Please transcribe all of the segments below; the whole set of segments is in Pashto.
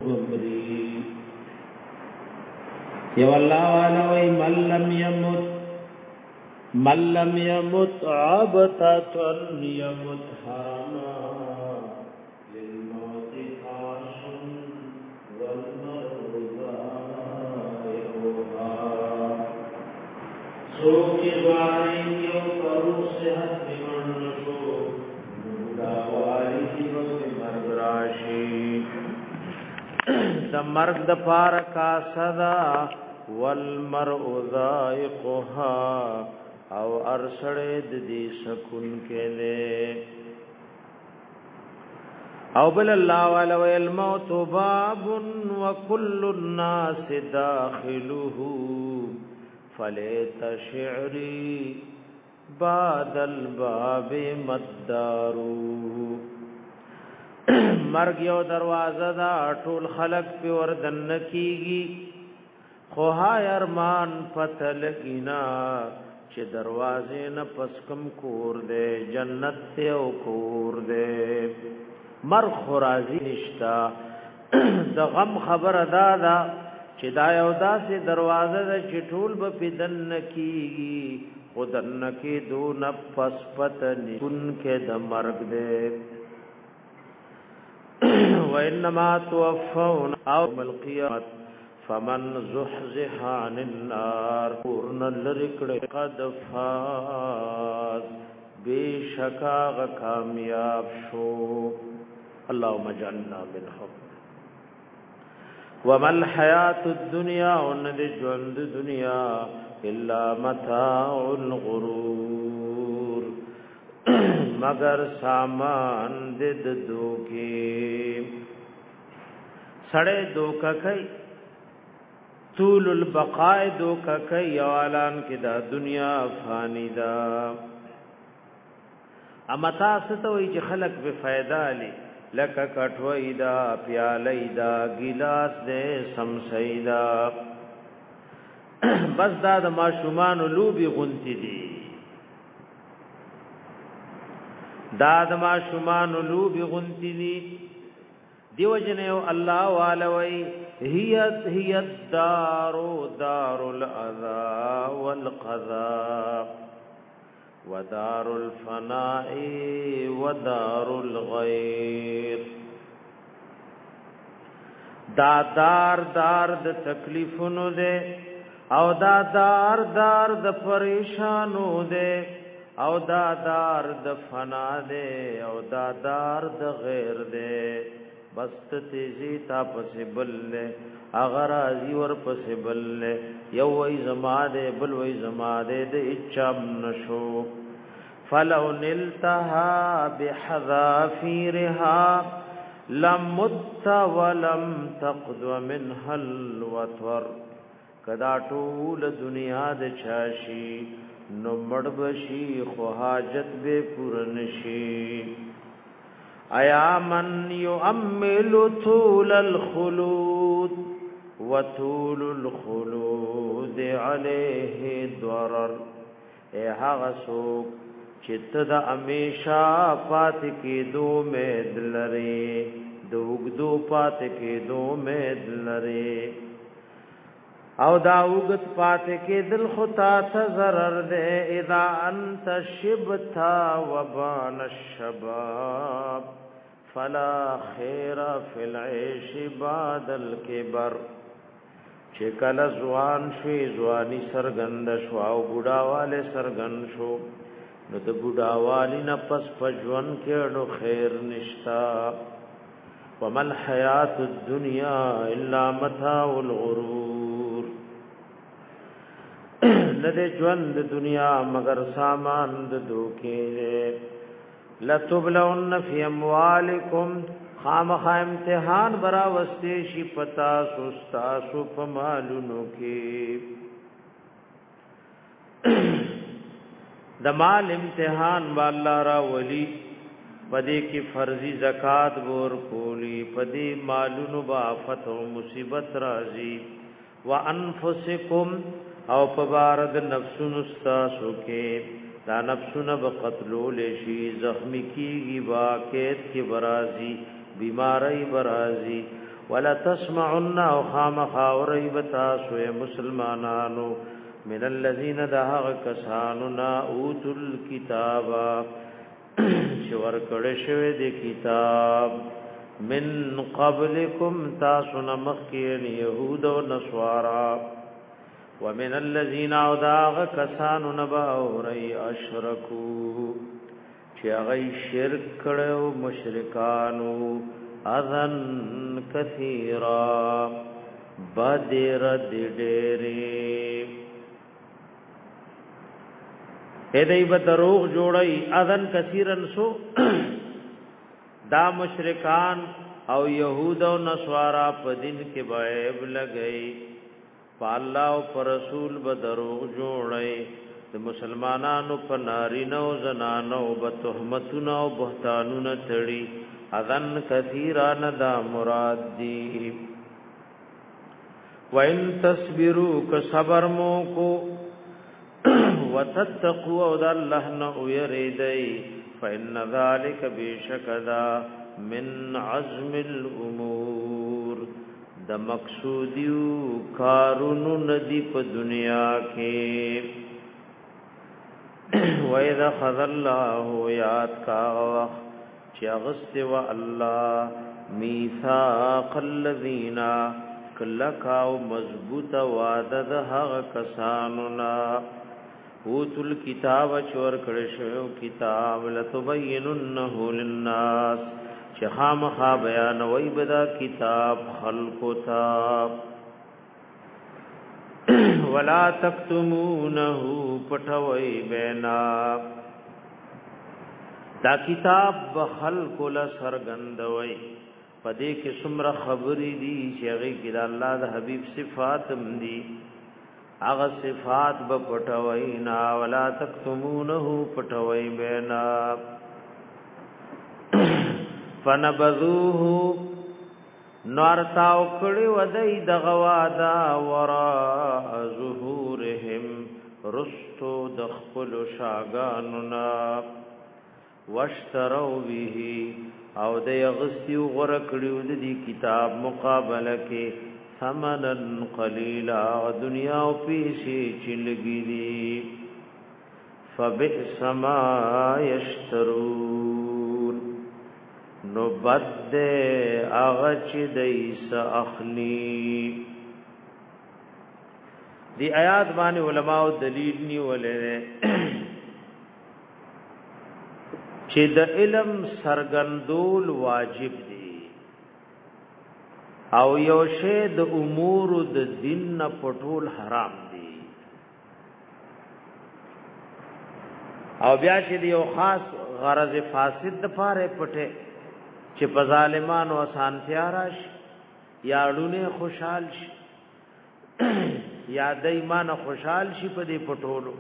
عمري يا الله وانا وي من لم يمت عبثة يمت حرما للموت خاش والمرء ذائقها سوك دواري کیو کرو صحت بمن نشو نودا واری کی وقت مرگ راشی د مرگ د پار کا صدا والمرء ذائقها او ارسړې د دې سکون کې له او بل الله ولا الموت باب وكل الناس داخله فليت شعري بعد الباب مدارو مرګ یو دروازه دا ټول خلق په وردن کیږي خو هاي ارمان فتلقینا چې دروازې نه پسکم کور دے جنت ته او کور دے مر خرازی نشتا د غم خبر ادا دا چې دا یو داسې دروازه ده چې ټول به پدن کیږي خدن کې دو نفس پتن کن کې د مرګ دے وانما توفون او القيامه فمن زحزح عن النار ورن لرکڑ قد فاز بشکا کامیاب شو اللهم اجعلنا منهم وما الحیات الدنیا وند ژوند دنیا الا متاع الغرور مگر سامان د دوکي سړې دوکا کوي طول البقاء دوکا کوي اعلان کې دا دنیا فانی دا امتا ستوي چې خلق به فائدہ علي لکه کټوي دا پیالې دا ګلاس دې سمسیدا بس دا د ماشومان لوبي غونتی دي دا د ماشومان لوبي غونتی دي دیو جنو الله والوي هي الدار دار الاذى والقضاء ودار الفناء ودار الغير دا دار د تکلیفونو دے او دا دار د پریشانو دے او دا دار د فنا دے او دا دار د غیر دے بست تیزی تا پسبل لے اگر ازی ور پسبل لے یو وی زما دے بل وی زما دے د اچام نشو فلو نلتها بحذافيرها لمت ولم تقد منها الوتر کدا ټول دنیا د چاشي نو مړ بشي خو حاجت به پورن شي ایا من يؤمل طول الخلود وطول الخلود عليه ضرر اے هغه سوک چت د امیشا پات کې دو میں دلره دوګدو پات کې دو میں دلره او دا وګت پات کې دل خطا ته zarar دے اذا انت شبتا وبان الشباب فلا خیر فی العيش بعد الكبر چې کله ځوان شي ځواني سرګند شو او بوډاواله سرګند شو نو د بوډاوالی نه پس پجون کې نو خیر نشتا ومل حیات الدنیا الا متاع الغرور لده ژوند دنیا مگر سامان د دوکې لتبلون فی اموالکم خامخ امتحان برا وستی شي پتا سستا سو پمالونو کې د مال امتحان والله را ولی پدې کې فرضي زکات ور کولی پدې مالونو با آفت او مصیبت راځي وانفسکم او پبارد نفسونو استاسو کې دا نفسونه به قتلول شي زخمی کیږي واقعیت کې برازي بیماری برازي ولا تسمعن او خامخا وريبتا سو مسلمانانو من الذين دهغ کساننا اوتل الكتاب شور کړه شوی د کتاب من قبلكم تاسو نمخکین يهود او نصارا ومن الذين دهغ کسانو نبا اوري اشرکو چې هغه شرک کړو مشرکانو اذن کثیرا بدر ډېرې هدی به دروغ جوړي اذن کثیرن سو دا مشرکان او يهود او نصارا په دین کې بایب لګئی الله او پر رسول به دروغ جوړي د مسلمانانو په نارینه او زنانو به تهمتونه او بهتانونه تړي اذن کثیران دا مراد دی وان تصبروا کصبر مو کو وتتقوا او د الله نه ويریدای فإن ذلك بشکدا من عزم الامور د مقصودیو کارونو ندی په دنیا کې وَإِذَا خَذَ اللَّهُ يَاتْ كَاوَخْ چغست و الله میثاق الذین کلکا او مضبوط وعده د هغه کسانو نا اوتل کتاب چور کړه شو کتاب لتبیننه للناس چخامخا بیان وای بدا کتاب خلق تا ولا تکتمونه پټوي بینا دا کتاب بخلق ل سرګندوي پدې کې څومره خبرې دي چې هغه کې د الله د حبيب صفات هم دي هغه صفات به پټوي نا ولا تکتمونه پټوي بینا فنبذوه نارتاو کړي ودای د غوادا ورا ظهورهم رستو د خپل شاګاننا واشتروا به او د یغستی غره کړیو د دې کتاب مقابله کې ثمنن قلیلا دنیا او پیسې چلګی دي فبئس ما یشترون نو بد اغچ دیس اخلی دی آیات باندې علماء دلیل نی ولې چې د علم سرګندول واجب دي او یو شی د امور د دین پټول حرام دي او بیا چې یو خاص غرض فاسد د پاره پټه چې په ظالمانو آسان تیاراش یا ډونه خوشحال شي یا د ایمان خوشحال شي په دې پټولو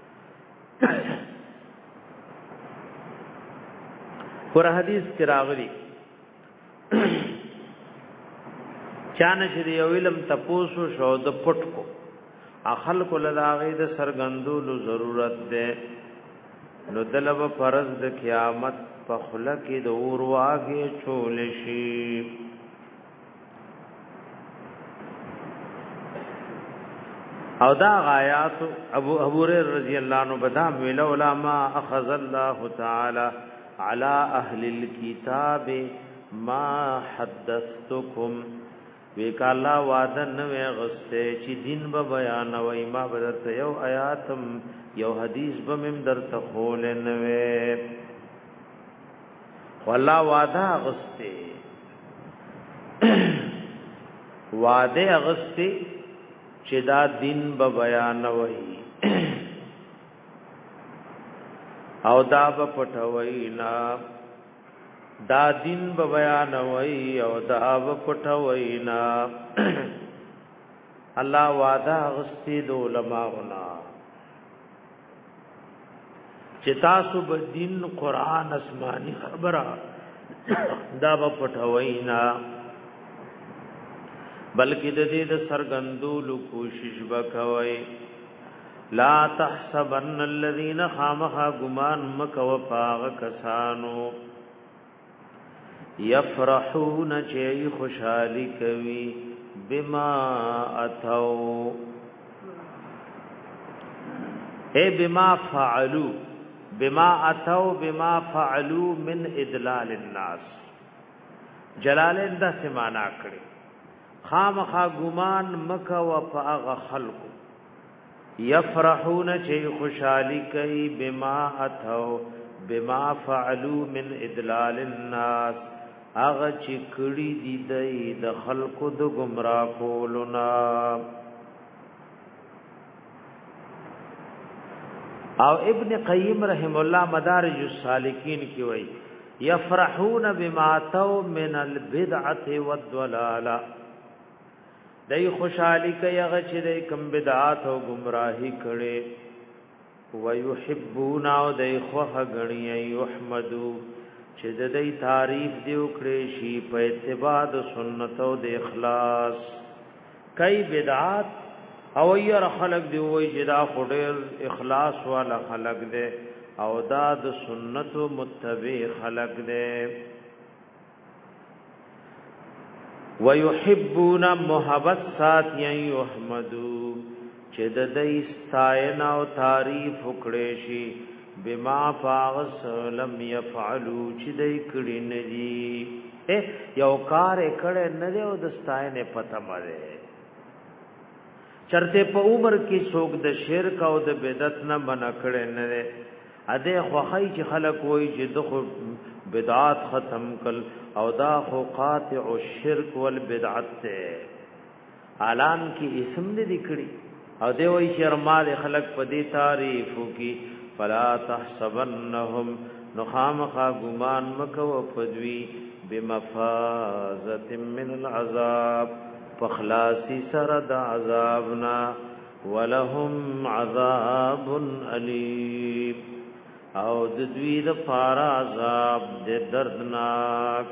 پر حدیث کې راغلي چانه چې یو علم تپوسو شو د پټ کو اخل کو لداغې د سرګندولو ضرورت ده نو دلب فرض د قیامت په خله کې د اور واګه چول شي او دا غایات ابو هريره رضی الله عنه بدام ویل علماء اخذ الله تعالی على اهل الكتاب ما حدثتكم وکالا وعده نو غسته چې دین به بیان وای ما بدرته یو آیاتم یو حدیث به مم درته خول نه والله وعده غسته وعده غسته چې دا دین به بیان وای او دا به پټوي نا دا دین به بیان وای او دا به پټوي نا الله وعده غستی د علماءنا چې تاسو به دین قران آسمانی خبره دا به پټوي نا بلکې د دې د سرګندولو کوشش وکوي لا تحسبن الذين خامخ غمان مکو پاغ کسانو یفرحون چی خوشحالی کوي بما اتو اے بما فعلوا بما اتو بما فعلوا من ادلال الناس جلالین دا سمانا کړي خامخا ګمان مکه و فاغ خلق یفرحون چی خوشحالی کوي بما اتو بما فعلوا من ادلال الناس اغه چې کړي دي د خلقو د گمراه کولنا او ابن قیم رحم الله مدارج السالکین کی وای یفرحون بما تو من البدعه والضلاله دای خوشحالی کوي هغه چې کوم بدعات او گمراهی کړي ويحبون او دای خوخه غنی یحمدو چې د دې تعریف دی وکړي شي په اتباع د سنت او د اخلاص کای بدعات او ير خلق دی وای چې دا خډر اخلاص والا خلق دی او دا د سنت متبع خلق دی ويحبون محبت ساتي يحمدو چې د دې ستاینه او تعریف وکړي شي بما فاغس لم يفعلوا چې دې کړي نه دي یو کار کړي نه دی او د ستاینه پته مده چرته په عمر کې څوک د شرک او د بدعت نه بنا کړي نه دی اده خوخی چې خلق وای چې د بدعات ختم کل او دا خو قاطع الشرك والبدعت ته اعلان کې اسم دې کړي او دی وای شرمال خلق په دې تعریف کی فلا تحسبنهم نخامخا غمان مکو فدوی بمفازه من العذاب فخلاصی سر د عذابنا ولهم عذاب الیم او د دوی د فار عذاب د دردناک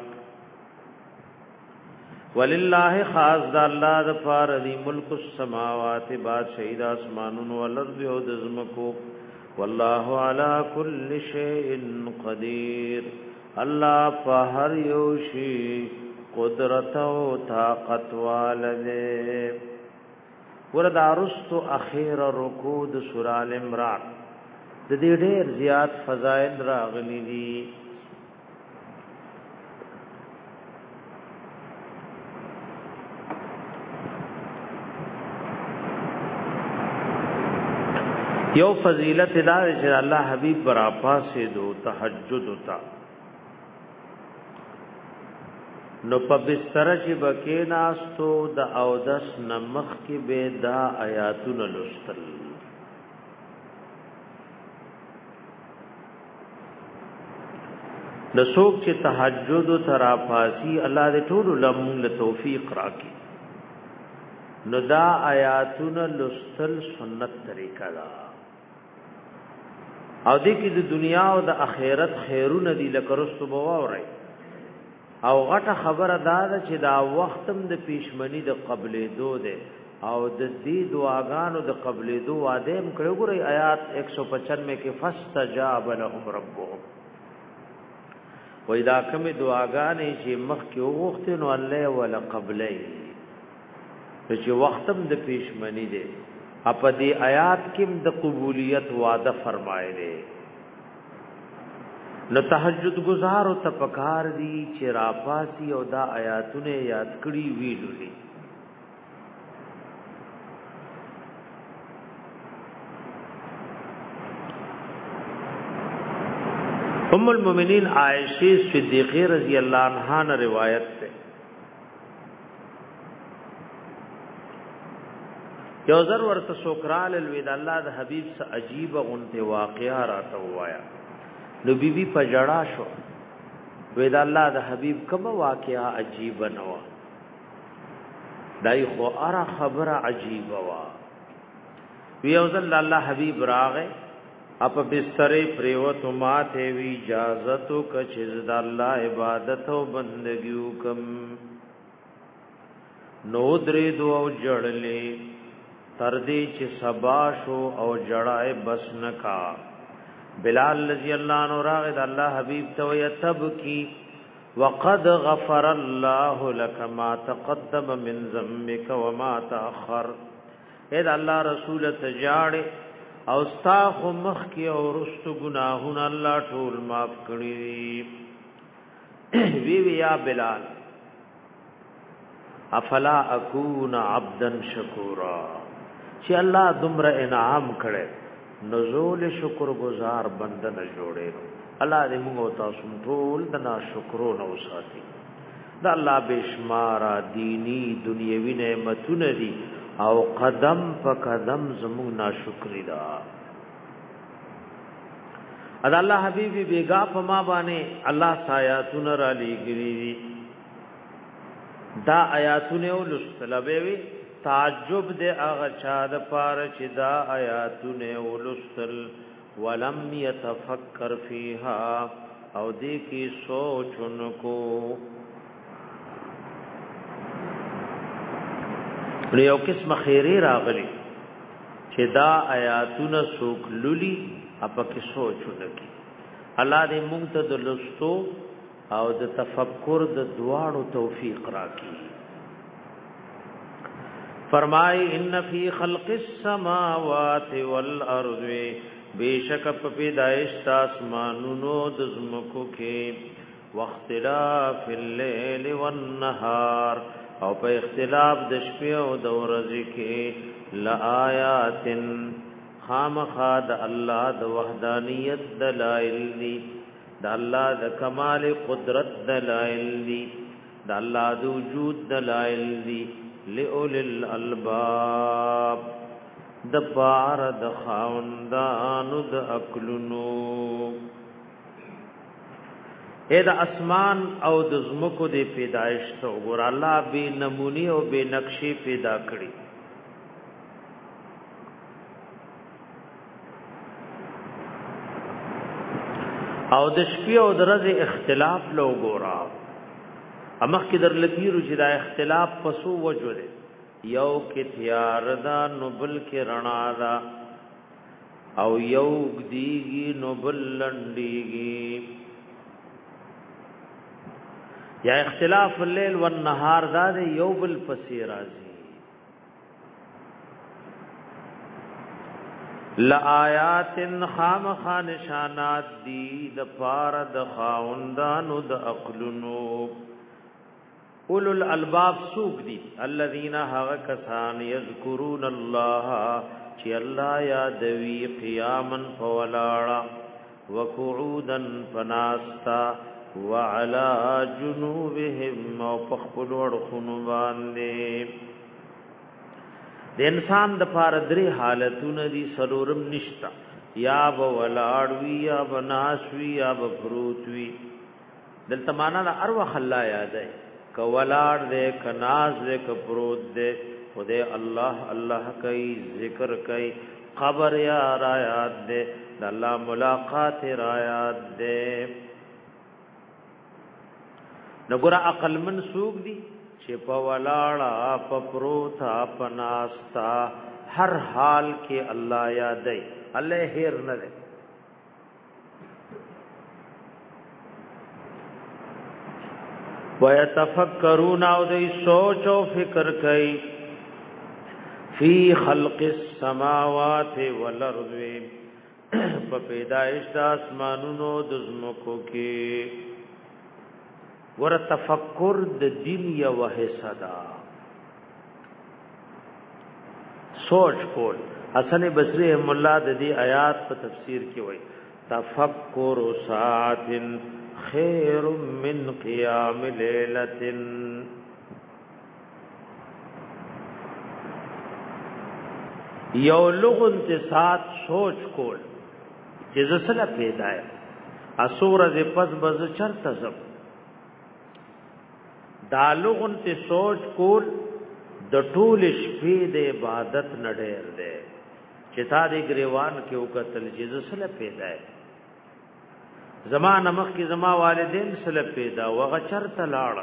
ولله خاص د الله د فار دی ملک السماوات بادشاہی د اسمانونو والارض او د زمکو والله على كل شيء قدير الله په هر یو شی قدرت او طاقت والده وردا رستو اخیر رکوع د سورہ ال عمران د دې ډېر زیات فضائل راغلي دي یو فضیلت دار چې الله حبیب برا پاسه دو تهجد تا نو په بستر چې بکې ناستو د اودس نمخ کې به دا آیاتونه لوستل د څوک چې تهجد ترا پاسي الله دې ټول لمون له توفیق راکړي نو دا آیاتونه لوستل سنت طریقه ده او دې کې د دنیا او د آخرت خیرونه دي لکه رستو بواوري او غټه خبره ده چې دا وختم د پیشمنی د قبلې دو ده او د دې دعاګانو د قبلې دو واده هم کړو ګورې آیات 195 کې فاستجاب لهم ربهم وې دا کوم دعاګانې چې مخ کې وغوښتي نو الله ولا قبلې چې وختم د پیشمنی ده اپ دې آیات کې د قبولیت وعده فرمایله نو تهجد گزار او تفکر دي چې راپاسي او دا آیاتونه یاد کړی ویلې ام المؤمنین عائشہ صدیقہ رضی اللہ عنہا نے روایت ہے یو ذر ورته سوکرال الوید الله د حبیب سے عجیب غنته واقعا راته وایا نو بیبي پجړا شو وید الله د حبیب کوم واقعا عجیب نو دای خو اره خبره عجیب وا وی اوزل الله حبیب راغه اپ بسترې پریوت ماته وی اجازه تو کچ د الله عبادت او بندګیو کم نو درې دو او جړلې تردی چې سبا شو او جړای بس نکا بلال رضی اللہ عنہ راغد اللہ حبیب تو یتب کی وقد غفر الله لك ما تقدم من ذنبك وما تأخر. اې الله رسول تجاړ او استاخ مخ کی او رست گناهونه الله ټول معاف کړی. وی یا بلال افلا اكون عبدا شکورا، چې الله دمر انعام کړي نزول شکر گزار بنده نه جوړي. الله دې موږ تاسو ټول د ناشکرو نه وساتي. دا الله بشمار دینی دنیوي نعمتونه دي او قدم په قدم زموږ ناشکری دا. ادا الله حبیبی بیگا په ما باندې الله آیاتونه را لېږلي. دا آیاتونه ولستلبوي تعجب دې هغه چا د پاره چې دا آیاتونه ولستل ولم يتفکر فیها او دې کې سوچونکو. یو قسم خیری راغلی چې دا آیاتونه سوک لولي اپا کې سوچونکي. الله دې مونږ ته د لستو او د تفکر د دواړو توفیق راکړي. فرمای ان فی خلق السماوات والارض، بیشک په پیدائش د اسمانونو د زمکو کې، واختلاف الليل والنهار، او په اختلاف د شپې او د ورځې کې، لآیات خامخا د الله د وحدانیت دلائل دي، د الله د کمال قدرت دلائل دي، د الله د وجود دلائل دي، لئول الالباب د پار د خاوندانو د عقلونو. اے د اسمان او د زمکو د پیدائش ته وګور، الله به نمونی او به نقشې پیدا کړی. او د شپې او د ورځې اختلاف لو ګورا. امخ کې در لتیرو چې دا اختلاف پسو وجو ده، یو کې تیار دا نو بل کې رڼا دا، او یو دیږي نو بل لنډيږي. یا اختلاف الليل والنهار دا ده، یو بل پسې راځي. لآیات خامخا نشانات دی د پار د خاوندانو د عقلونو. اولو الالباب سوق دی الذین هغه کسان یذکرون الله چې الله یادوي قیاما فولاړه، وقعودا فناستا، وعلى جنوبهم او پخپل ورخونو باندې. د انسان د پاره درې حالتونه دي، سلورم نشتا، یا به ولاړ وي، یا به ناس وي، یا به پروت وي. دلته معنا د ارواح الله یاد ہے، ک ولاړ دې، ک ناز دې، ک پروت دې، خدای الله الله کوي، ذکر کوي، خبر یا را یاد دې، د الله ملاقات را یاد دې. نګور عقل منسوق دي چې په ولاړه، په پروتا، په ناستا، هر حال کې الله یادای، الله هیر نه دی. ويتفکرون او دی سوچ او فکر کوي، فی خلق السماوات والارض، په پیدائش د اسمانونو د زمکو کې. ور تفکر د دین یا وحصه دا سوچ کول. حسن بصری مولا د دې آیات په تفسیر کې وایي، تفکر ساعت خیر من قیام لیلۃ. یو لغن ته سات سوچ کول چې زسله پیدا ہے، اسوره دې پس بز چرته زب. دا لغن ته سوچ کول د ټول شپې د عبادت نډیر دی، چې تا دې گریوان کې وکتل چې زسله پیدا ہے، زمان مخ کی زما والدین سره پیدا وغه چرته لاړ.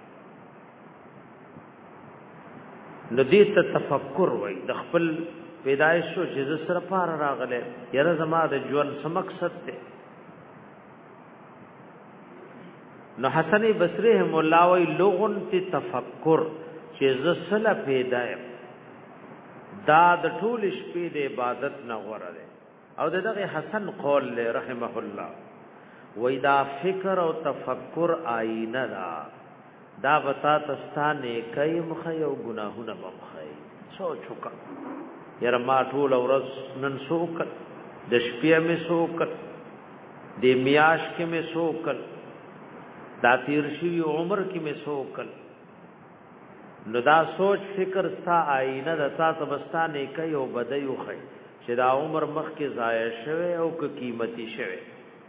ندی ته تفکر وای، د خپل پیدایش شو چې سره پار راغله، یره زما د ژوند څه مقصد ته. نو حسن بصری هم الله وی لغن تی تفکر چې زسله پیدا دا د ټول شپې د عبادت نه غوړه ده او دغه حسن قول له رحمه الله وی دا فکر او تفکر آینه دا بتا تستانه کای مخې او گناهونه مخې سوچ وکړه یاره ما ټول ورځ نن سوک د شپې مې سوک د میاش کې مې سوک دا تیر شي عمر کې مې سوک نو دا سوچ فکر ستا آینه د تاسو بستانه کوي او بدایو خي چې دا عمر مخ کې ضایع شوه او که قیمتي شوه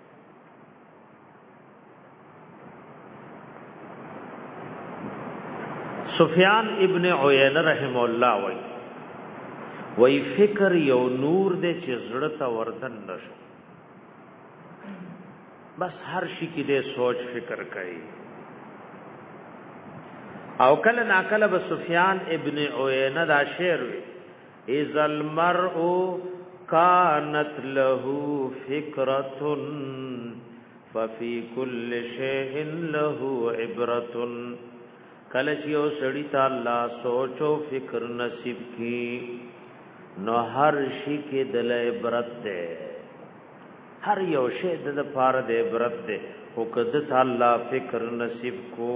سفیان ابن عیینه رحم الله وی فکر یو نور دې چې زړه ته وردن نشو بس هر شي کې دې سوچ فکر کوي او کله ناکله به سفیان ابن عیینه دا شعر وی اذ المرء كانت له فکرة ففي كل شيء له عبرة کله چې یو سړی ته الله سوچ او فکر نصیب کی نو هر شي کې د عبرت ده هر یو شی د پاره د عبرت ده او کده الله فکر نصیب کو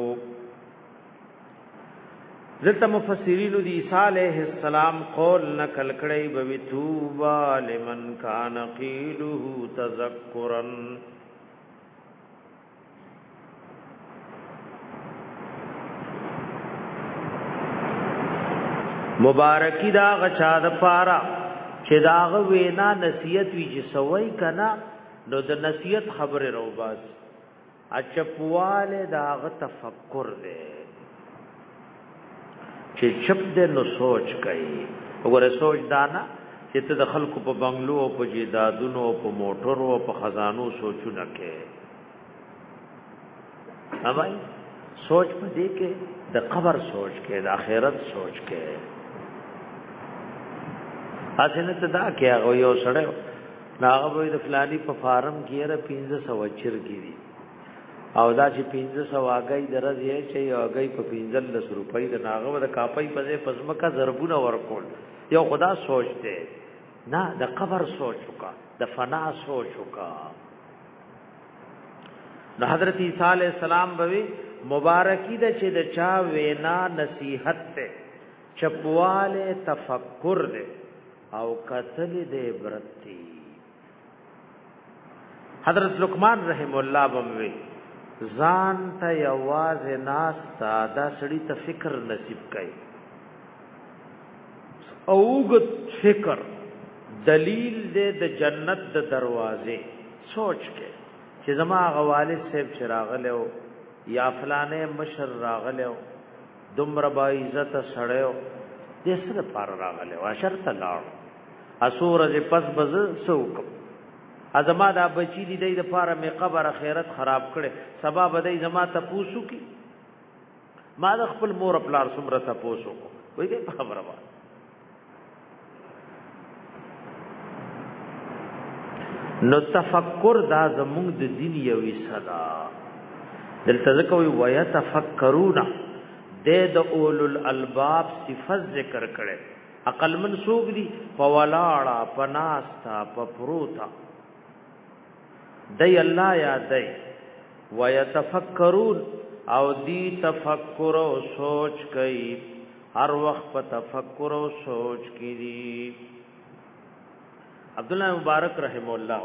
ذکر مفسرین دی عیسی علیہ السلام قول نقل کړي بوي توبا لمن کان قیله تذکرا مبارکی دا غچا د پارا چې داغه وینا نصیحت وی چې سوي کنا نو د نصیحت خبره رو باز اچپواله داغه تفکر دی چې چپ دې نو سوچ کوي وګوره سوچ دانا چې ته د خلکو په بنگلو او په جیدادونو او په موټرو او په خزانو سوچونه کوي اوبای سوچ په دې کې د قبر سوچ کوي د آخرت سوچ کوي اسنه ته دا کې هغه یو سره ناغه د فلانی په فارم کې را 1500 چر کیږي او دا چې 1500 واګي درځي چې واګي په 1500 روپۍ د ناغه د کاپي په ځای پزمکا ضربونه ورکول یو خدا سوچته نه د قبر سوچ وکا د فنا سوچ وکا نو حضرت عیسی علیہ السلام بوي مبارکی د چې د چا وینا نصیحت ته چپواله تفکر ده او قتل دې برتی حضرت لقمان رحم الله بوي ځان ته یواز ناس ساده سړی ته فکر نصیب کړي اوغت فکر دلیل دې د جنت د دروازې سوچ کې چې زما غوالد صاحب چراغلو یا فلانه مشر راغلو دومره با عزت سړیو دې سره پار راغلو اشر تلاړ اسور دې پس بز سوک ازما دا بچی دی د پاره می قبر خیرت خراب کړي سبب دای زما ته پوسو کی ما د خپل مور خپل سمره ته پوسو وای دې خبره وا نو تفکر دا زموږ د دین یوې صدا دلته ځکوي ویا تفکرون د اولل الباب صفات ذکر کړي عقل منسوب دي فولاړه پناستا پپروتا دی الله یاد دی ويتفکرون او دی تفکر او سوچ کوي هر وخت په تفکر او سوچ کوي عبد الله مبارک رحم الله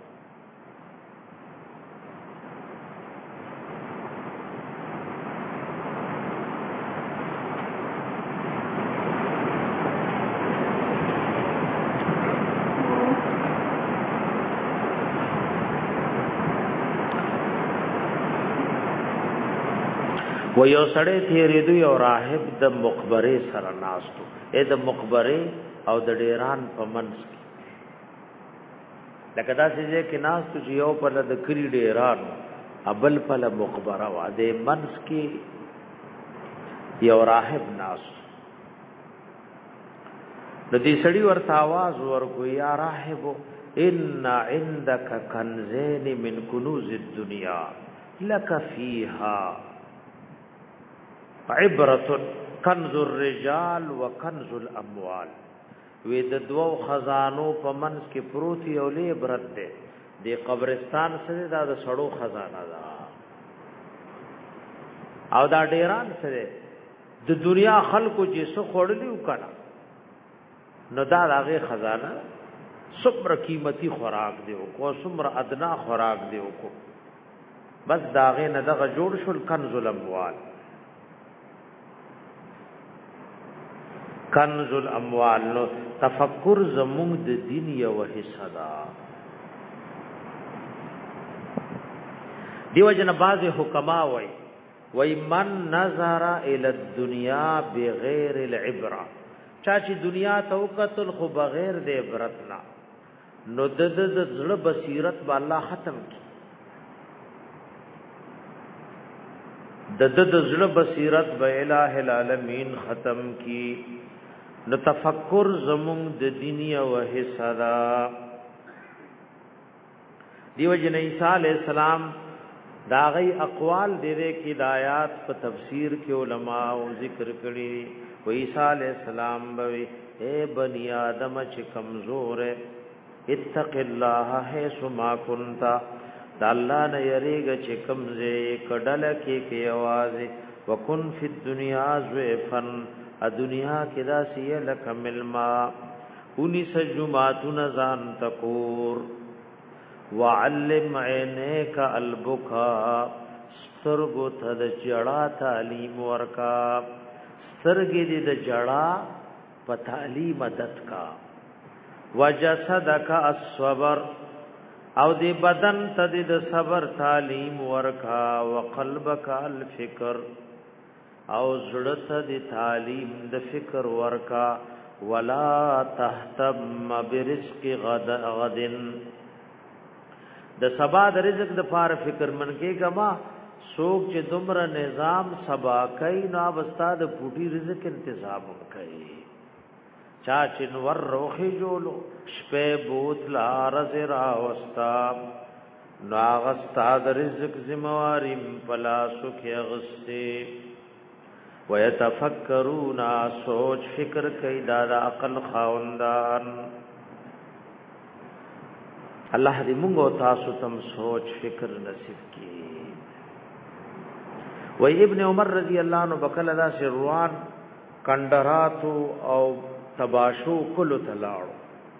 و یو سړی تیرې دوی او راهب د مقبره سره ناستو د مقبره او د ډیران په منځ کې لکه دا چې ناستو چې یو په د کری ډیران ابل په مقبره و د منځ کې یو راهب ناستو د دې سړی ورته आवाज ورکو یا راهب ان عندك كنزين من كنوز الدنيا لك فيها عبرة کنز الرجال وکنز الاموال. وی د دوو خزانو په منځ کې پروتي او له عبرت ده. د قبرستان سره دا د سړو خزانه ده او دا ډیران سره د دنیا خلکو چې څو خړلی وکړه نو دا هغه خزانه څومره قیمتي خوراک دی او کو څومره ادنا خوراک دی او کو بس داغه نه دغه جوړ شول کنز الاموال. کنز الاموال نو تفکر زموږ د دین یو حصہ ده. دیو جن باز حکما وای من نظر الى الدنيا بغیر العبره، چا چې دنیا ته وکتل خو بغیر د عبرت نه نو د زړه بصیرت به الله ختم کی. د زړه بصیرت به الٰه العالمین ختم کی. نو تفکر زمون د دنیا او حصہ دا. دیو جن عیسی علیہ السلام دا غي اقوال دې کې د آیات په تفسیر کې علما او ذکر کړي. و عیسی علیہ السلام به اے بنی آدم چې کمزور ہے اتق الله حيث ما كنت، د الله نه یریږي چې کمزې کډل کې आवाज وکن فی الدنیا ذفن، ا دنیا کې دا سی لکمل ما 19 جمعتون ځان تکور. وعلم عینیک البکا، سترګو ته د جړا تعلیم ورکا، سترګې دې د جړا په تعلیم مدد کا. وجسدک الصبر، او دې بدن ته د صبر تعلیم ورکا. وقلبک الفکر، او زړه ته د تعلیم د فکر ورکا. ولا تهتم برزق غدن، د سبا د رزق د پار فکر من کې کما سوک چې دومره نظام سبا کوي نو واستاد پوټي رزق انتظام کوي. چا چې نور روخي جوړو شپه بوتلا رزرا واستا نو واستاد رزق ذمہواری پلا سوک غسته. ويتفکرون، سوچ فکر کوي دا د عقل خاوندان. الله دې موږ او تاسو تم سوچ فکر نصیب کړي. و ابن عمر رضی الله عنه بکل دا شروان کندرات او تباشو کل تلاړو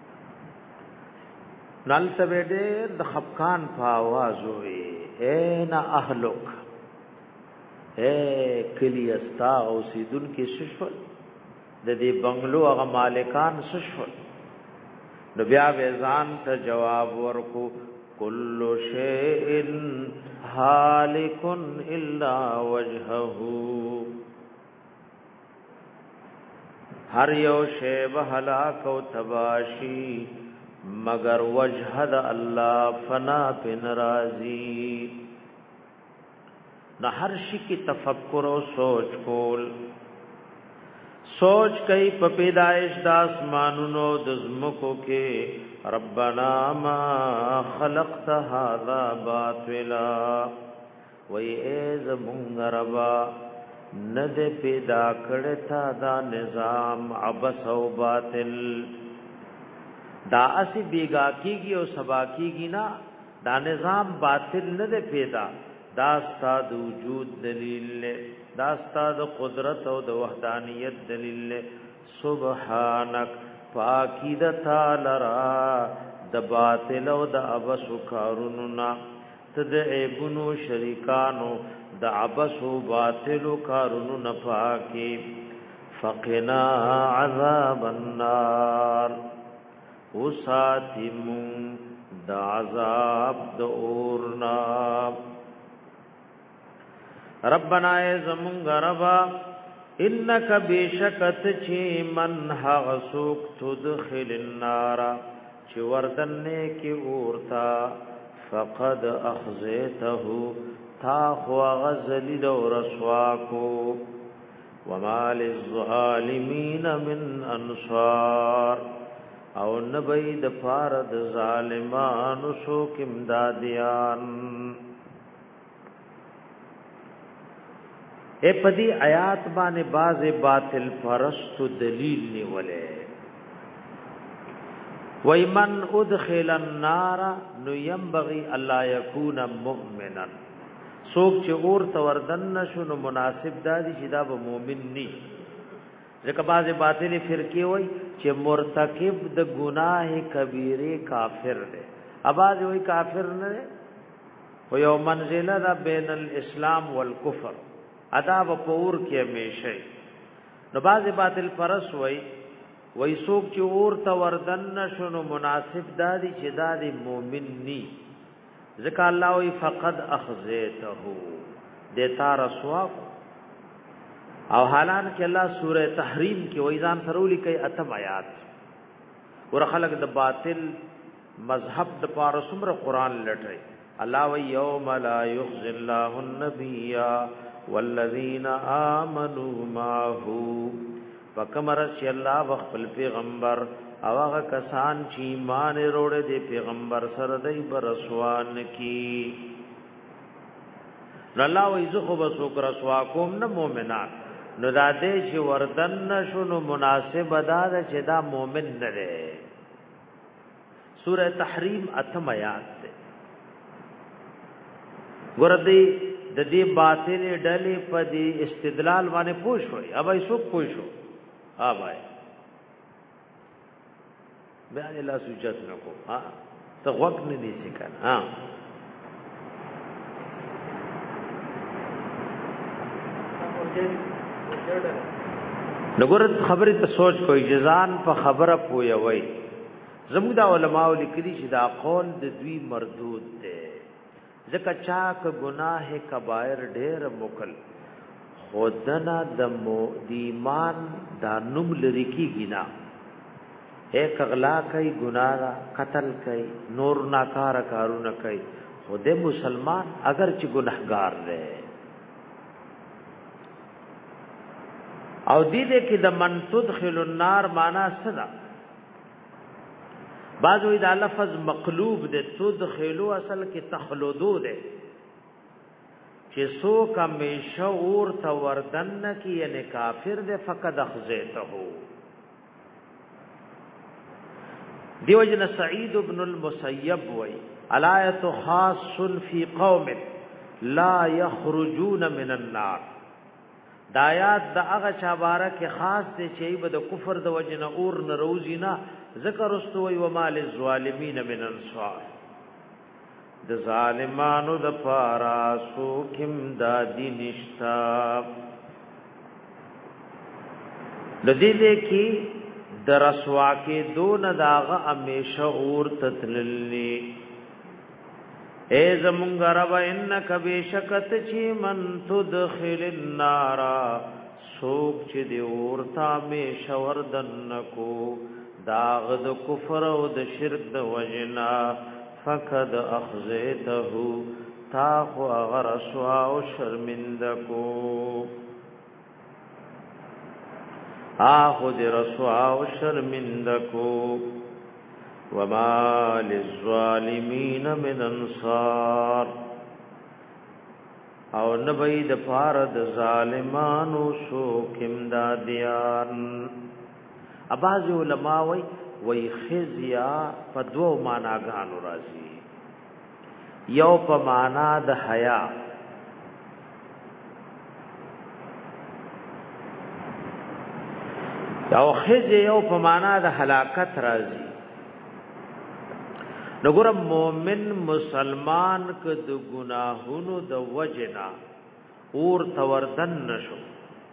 نل تبه دې د خفقان په आवाज وې اين اهلک، اے کلی استا او سیدن کې ششول د دې بنگلو هغه مالکان ششول. نو بیا وزان ته جواب ورکو کل شیء هالک الا وجهه، هر یو شی به هلاک او تباشی مگر وجه د الله فنا پن راضی. نہ ہر شی کی تفکر و سوچ کول، سوچ کئی په پیدائش د اسمانونو د زمکو کې ربنا ما خلقت هذا باطلا، وای ای زمونږ ربا ند پیدا کړه تا دا نظام عبس او باطل. دا اسی بیگا کیږي او سبا کیږي نه، دا نظام باطل نه پیدا، دا ستاد وجود دلیل له، دا ستاد قدرت او د وحدانیت دلیل له. سبحانك پاکی د تعالی را د باطل او د ابس کارونو نا، تد ایبونو شریکانو د ابس او باطل کارونو نه پاکی. فقنا عذاب النار، وساتمون د عذاب د اورنا. ربنا زمونږ ربا انک بیشکت چی من حغسوک تدخل النار، چی وردننے کی اورتا فقد اخزیته تاخو غزلل و رسواکو. وما للظالمین من انصار، او نبید پارد ظالمان سوک امدادیان. اے پدی آیات باندې باز باطل پرست دلیل نیولې وَيَمَنْ أُدْخِلَ النَّارَ نُ يَنبَغِي أَلَّا يَكُونَ مُؤْمِنًا سوک چې اور ته وردن نشو نو مناسب دادی چې دا به مؤمن ني ځکه باز باطل فرقه وای چې مرتکب د ګناه کبیره کافر دی اباز وای کافر نه و یو منزله دا بین الاسلام والکفر ادا په اور کې همیشه نو باز باطل پرس وای سوک چې اور ته وردن نشو نو مناسب دادی چې دادی مؤمن ني ذکر الله وی فقد اخذیته دیتا رسوا او حالان کې الله سوره تحریم کې وای ځان سرولی کوي اتم آیات ور خلق د باطل مذهب د پاره سمره قران لټي الله وی یوم لا یخزي الله النبي والذین آمنوا معه فکمر چې الله وخپل پیغمبر او هغه کسان چې ایمان وروړي د پیغمبر سره دای برسوان کی الله وی زخه بسوک رسوا کوم نه مؤمنان نو دا دې چې وردن نشو نو مناسب ادا چې دا مؤمن نه دی سوره تحریم اتم آیات ده ګوردی د دې باطل ډلې په دې استدلال باندې پوښوي ابای څوک پوښو ابای بیا له سوچت نکو ها ته وخت نه دی څنګه ها نګور خبره ته سوچ کوی جزان په خبره پوي وای زموږ د علماء لیکلي چې دا قول د دوی مردود دی ځکه چا ک گناه کبایر ډېر مکل خودنا د ایمان دا نوم لري کی گنا ایک اغلا کوي ګناه قتل کوي نور ناکار کارونه کوي خود مسلمان اگر چې ګناهګار دی او دې کې د من تدخل النار معنا څه ده بعضوی دا لفظ مقلوب ده تدخلو اصل کې تخلدو ده چې سو کمیشه اور ته وردن کی یعنی کافر ده فقد اخذته دیو جن سعید ابن المسیب وی الایت خاص فی قوم لا یخرجون من النار دایات دا هغه چا بارک خاص دي چې به د کفر د وجنه اور نه روزي نه ذکر استوي و مال الظالمین من انصار د ظالمانو د پارا سو کیم دادی نشتا د دې کې د رسوا کې دون داغه همیشه اور تتللی اے زمونږ رب انک بشکت چی من تدخل النار سوک چې دی اورتا می شوردن کو داغ د کفر او د شرک د وجنا فقد اخذته تا خو غر رسوا او شرمند کو اخو د رسوا او شرمند کو وما للظالمین من انصار او نبی د پار د ظالمانو سو کمدادیان اباظ علماء وی خزیا په دوه معناګانو راځي یو په معنا د حیا او خزیا یو په معنا د هلاکت راځي نګور مومن مسلمان ک د گناهونو د وجنا اور توردن نشو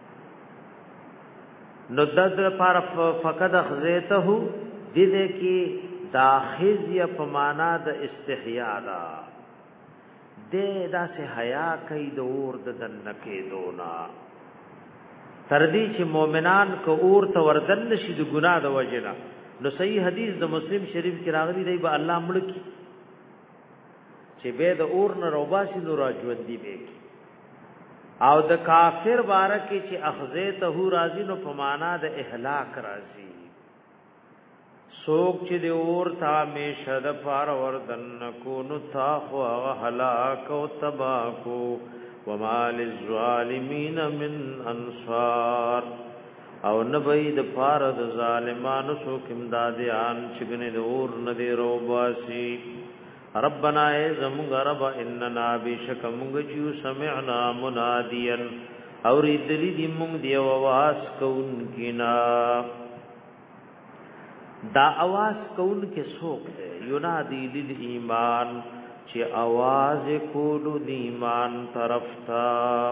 نو دد پر فقد اخذته دې کې داخذ یا پمانا د استحیا دا دې داسه حیا کوي د اور د دنکې دونا تر دې چې مؤمنان ک اور توردن نشي د ګناه د وجنا نو صحیح حدیث د مسلم شریف کې راغلی دی به الله مړ کی چې به د اور نه روباسي نو راجوت دی به او د کافر بارکه چې اخذته راضی نو په معنا د اهلاک راضی سوک چې د اور تا می شد پار وردن کو نو تا خو هلاک او تبا کو وما للظالمین من انصار او نبی د پار د ظالمانو سو کمدادیان چګنه د اور ندی روباسی ربنا ازم غرب اننا بشکمږ چو سمعنا منادیا اور دلی دی مونږ دی आवाज کون کینا دا आवाज کون کې څوک دی ینادی لیل ایمان چې आवाज کولو د ایمان طرف تا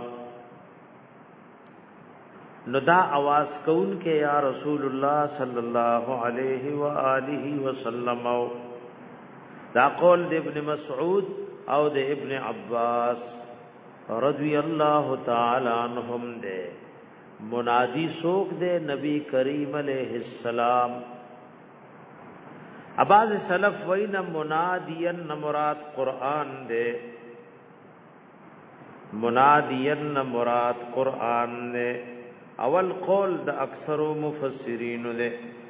نو دا आवाज کون کې یا رسول الله صلی الله علیه و آله وسلم دا قول د ابن مسعود او د ابن عباس رضی الله تعالی عنهم دے منادی سوک دے نبی کریم علیہ السلام اباظ سلف وین منادین مراد قرآن دے منادین مراد قرآن دے اول قول د اکثر مفسرین دے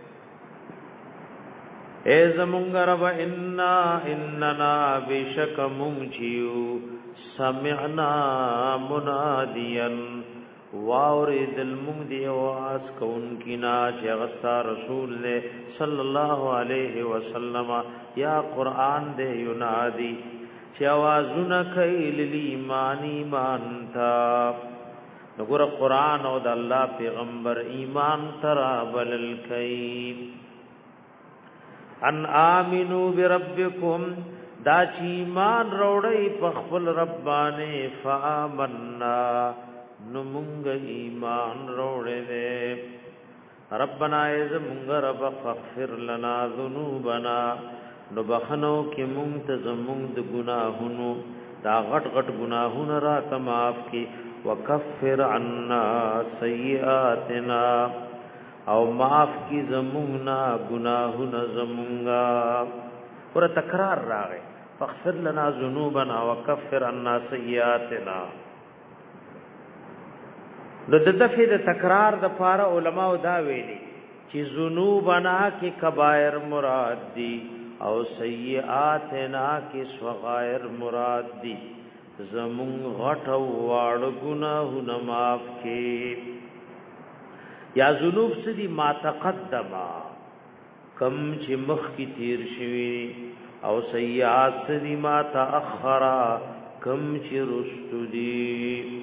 اے زمونږ رب اننا بشک مونږیو سمعنا منادیا واورد المونږ دی आवाज کون کینا چې غسا رسول له صلی الله علیه وسلم یا قران دے ینادی چې आवाजونه کوي ل ایمان ایمان تا نګور قران او د الله پیغمبر ایمان ترا بلل کوي ان امنو بربکم دا چی ایمان روڑی پخپل ربانے فآمنا نمونگ ایمان روڑی دے ربنا ایز مونگ رب فاغفر لنا ذنوبنا نبخنو کی مونگتز مونگد گناہنو دا غٹ غٹ گناہن را تماف کی وکفر عنا سیئاتنا او معاف کی زمونگنا گناہن زمونگا اور تکرار راغے فاغفر لنا ذنوبنا وکفر عنا سیئاتنا د دفع د تکرار د پاره علماء دا ویلي چې ذنوبنا کې کبائر مراد دي او سیئاتنا کې صغائر مراد دي زمون غټ او واړ ګناهونه معاف کې یا ذنوب سدي ما تقدما کم چې مخ کی تیر شوی او سیئات سدي ما تاخرا کم چې رستو دي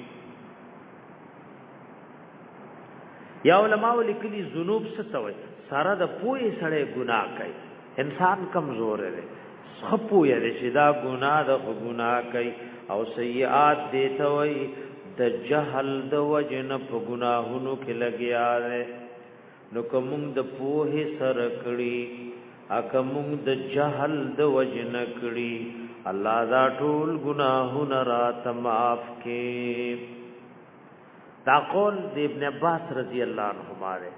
یا علماء لیکلي ذنوب ستوي ساره د پوي سړې ګناه کوي انسان کمزور دی خپو یې چې دا ګناه د ګناه کوي او سیئات دیته وي د جهل د وجن په ګناهونو کې لګیا دی نو کوم د پوهه سره کړي اکمون د جهل د وجن کړي الله دا ټول گناهونه را معاف کې دا قول د ابن عباس رضی الله عنهما ده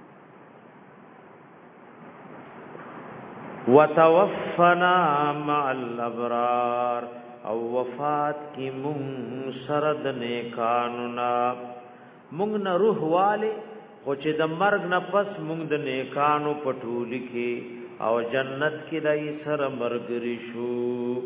وتوفنا مع الابرار او وفات کی مون سرد نیکانونا مونږ نه روح والے خو چې د مرګ نه پس مونږ د نیکانو پټول کې او جنت کې دای سره مرګري شو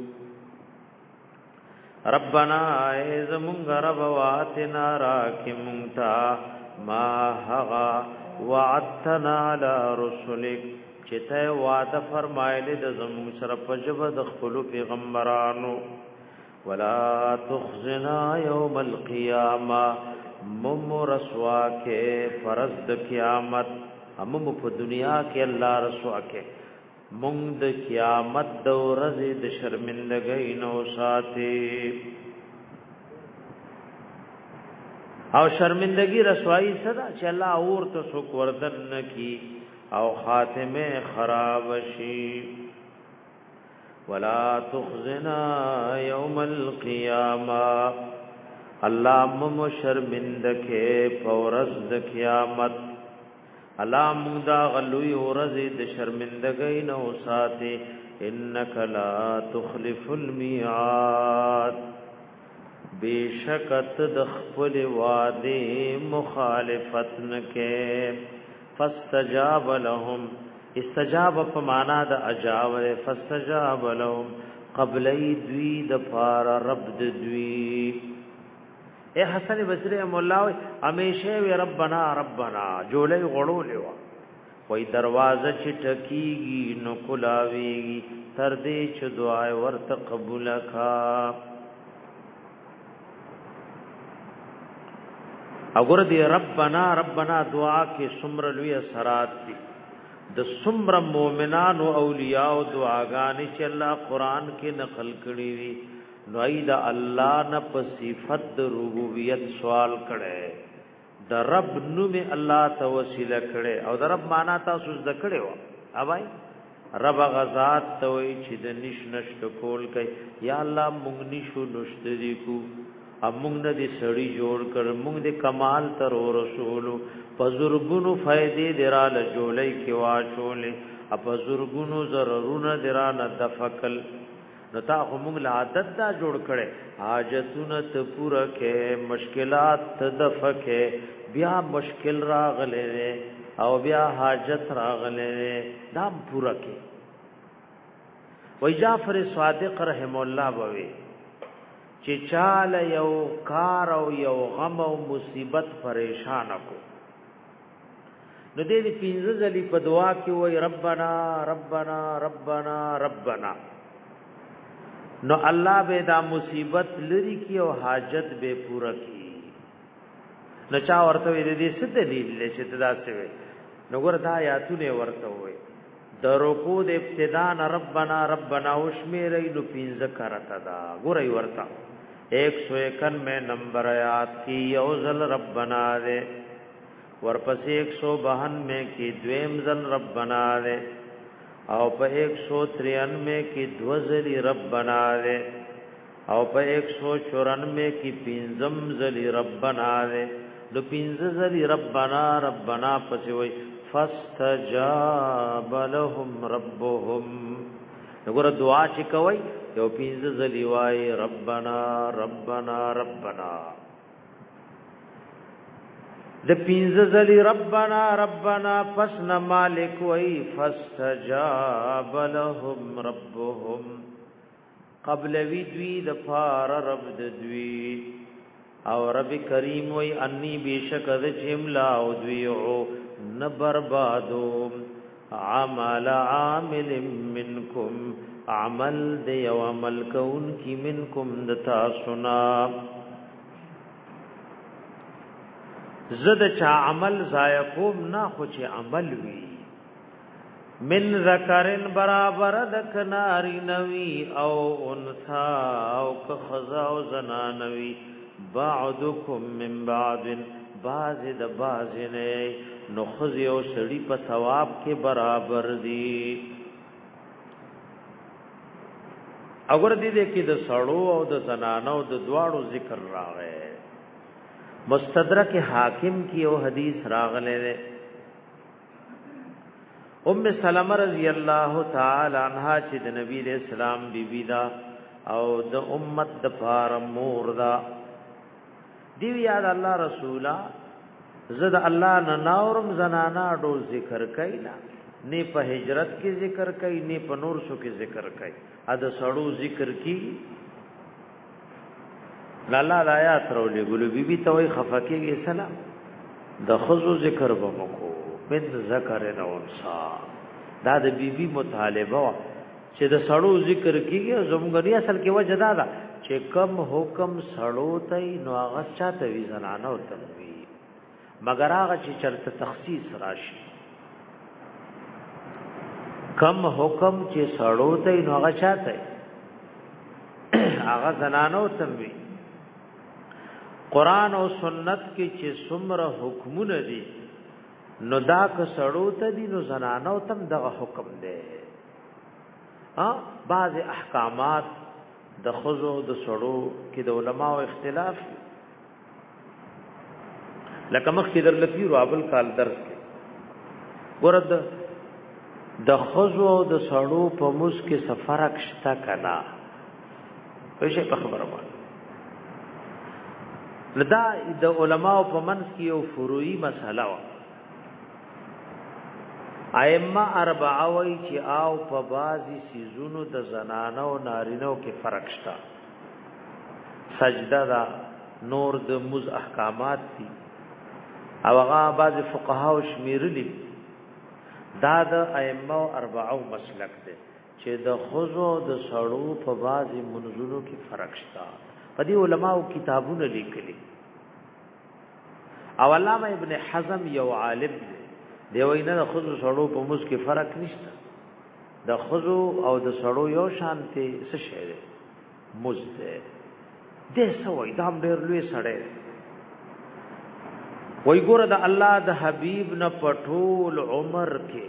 ربنا ایز مونږ رب واتنا راکمتا ما هغا وعدتنا على رسلک چې ته وعده فرمایلی د زموږ سره په جبه د خپل پیغمبرانو ولا تخزنا يوم القيامه مم رسوا کے فرض د قیامت هم په دنیا کې الله رسوا کې مونږ د قیامت د ورځې د شرمندګۍ نو ساتي او شرمندګي رسوایی صدا چې الله اور ته څوک وردن کی او خاتمه خراب شي ولا تخزنا يوم القيامه الله مم شرمندکه پورز د قیامت الله مودا غلوی ورځ د شرمندګۍ نو ساتي انک لا تخلف الميعاد بیشکت د خپل وعده مخالفت نکه فاستجاب لهم استجاب په معنا د اجاب فاستجاب لهم قبل دوی د پار رب د دوی اے حسن بصری مولا همیشه وی ربنا ربنا جولې غړولې وا وای دروازه چې ټکیږي نو کلاوي تر دې چې دعا ورته قبول کا اگر دی ربنا ربنا دعا کې سمر لوی اثرات دي د سمر مؤمنان او اولیاء او دعاګانې چې الله قران کې نقل کړي وي نو اید الله نه په صفت د ربوبیت سوال کړي د رب نوم الله توسل کړي او د رب معنا تاسو زده کړي و اوای رب غزاد ته وي چې د نش نشت کول کوي یا الله مونږ نشو نشت دي کو امونږ نه دي سړی جوړ کړ مونږ دې کمال تر رسول پزرګونو فائدې دراله جوړې کې واچولې اپزرګونو ضررونه درانه دفقل نو تا همغه عادت دا جوړ کړي حاجتونه ته پوره کې مشکلات ته دفقه بیا مشکل راغله او بیا حاجت راغله دا پوره کې وای جعفر صادق رحم الله بوي چې چاله یو کار او یو غم او مصیبت پریشان کو نو دې پینځه ځلې په دعا کې وای ربنا ربنا ربنا ربنا نو الله به دا مصیبت لري کی او حاجت به پورا کی نو چا ورته دې څه دلیل چې تدا څه نو ګور دا آیاتونه ورته وای د رکوع د ابتدا ربنا ربنا وشمیرې نو پینځه کرتا دا ګورای ورته 191 نمبر آیات کی یوزل ربنا دے ورپسې 192 کی دویم ځل ربنا دے او په 193 کی دوزلی ربنا دے او په 194 کی پنځم ځلی ربنا دے نو پنځه ځلی ربنا ربنا پسې وای فاستجاب لهم ربهم وګوره دعا چې کوي یو پنځه ځلی وای ربنا ربنا ربنا د پنځه ځلی ربنا ربنا پس نه مالک وای فاستجاب لهم ربهم قبل وی دوی د فار رب د دوی او رب کریم وای انی بیشک د جملا او دویو نه بربادو عمل عامل منکم عمل دی او عمل کون کی منکم دتا سنا زد چا عمل زایقوم نا خو چې عمل وی من ذکرن برابر د کناری نوی او انثى او کخذا او زنانوی بعضکم من بعض بعض د بعض نه نو خزی او سړی په ثواب کې برابر دي اگر دې کې د سړو او د زنانو د دواړو ذکر راغی مستدرک حاکم کی او حدیث راغله ام سلمہ رضی اللہ تعالی عنہا چې د نبی رسول سلام بیبی دا او د امت د پار مور دا دی یاد الله رسولا زد الله نه نورم زنانا ډو ذکر کینا نه په هجرت کې ذکر کای نه په نور شو کې ذکر کای ا د سړو ذکر کی لالا آیات رولې ګلو بیبي ته وای خفکیږي سلام د خزو ذکر بمکو من ذکر نو انسا دا د بیبي مطالبه چې د سړو ذکر کیږي زمګنی اصل کې وجه دا ده چې کم حکم سړو ته نو هغه چاته وی زنانه او تنوی مگر هغه چې چرته تخصیص راشي کم حکم چې سړو ته نو هغه چاته هغه زنانه او تنوی قران او سنت کې چې څومره حکمونه دي نو دا که سړو ته دي نو زنانو تم دغه حکم دی بعض احکامات د خزو د سړو کې د علماو اختلاف لکه مخکې در لتی رابل کال درس کې ورته د خزو او د سړو په موس کې سفرک شتا کنا په شي په خبره وایي لدا د علماء په منځ کې یو فروعي مسله و ائمه اربعه وی چې او په بازي سيزونو د زنانو او نارینو کې فرق شته سجده دا نور د مز احکامات دي او هغه بعض فقها او شمیرلی دا د ائمه اربعه مسلک دی چې د خزو د سړو په بعضی منزلو کې فرق شته په دې علماو کتابونه لیکلي او علامه ابن حزم یو عالم دی وینا د خزو سړو په مز کې فرق نشته د خزو او د سړو یو شانتي څه شی دی مز دی د سوې دام ډېر لوی سړی وای ګوره د الله د حبیب نه پټول عمر کې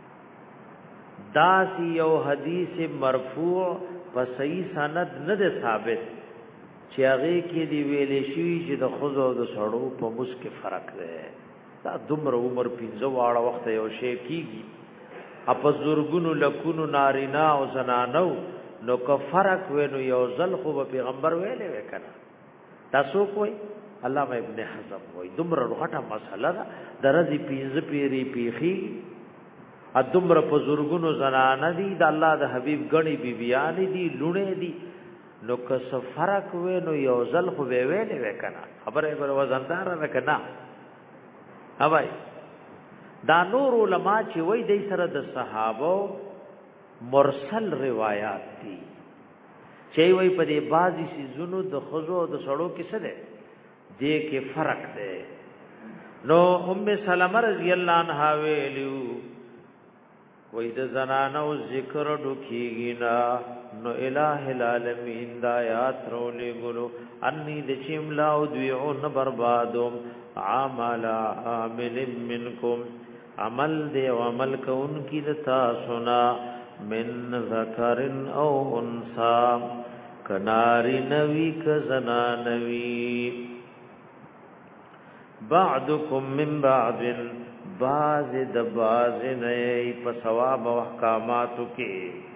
داسی یو حدیث مرفوع په صحیح سند نه ده ثابت چې هغه کې دی ویلې شي چې د خزو او د سړو په مس کې فرق دی دا دومره عمر 15 واړه وخت یو شی کیږي اپ زورګونو لکونو نارینا او زنانو نو که فرق وینو یو ځل خو پیغمبر ویلې وکړه تاسو کوی علامه ابن حزم وای دومره غټه مسله ده درځي 15 پیری پیخي ادمره په زورګونو زنانه دي د الله د حبيب غني بیبيان دي لونه دي نو که فرق وینو یو ځل خو ویلې وکړه خبره به وزندار نه کنا اوبای دا نور علما چې وای د سره د صحابه مرسل روایت دي چې وای په دې بازي سيزونو د خزو د سړو کې څه ده دې کې فرق ده نو ام سلمہ رضی الله عنها ویلو وای د زنانو ذکر ډوکیږي نو الہ العالمین دا آیات رولې ګلو انی د شملا او دیون بربادم عمل عامل منکم عمل دی او عمل کون کی دتا سنا من ذکر او انثى کناری نوی ک زنا نوی بعضکم من بعض باز د باز نه په ثواب او احکاماتو کې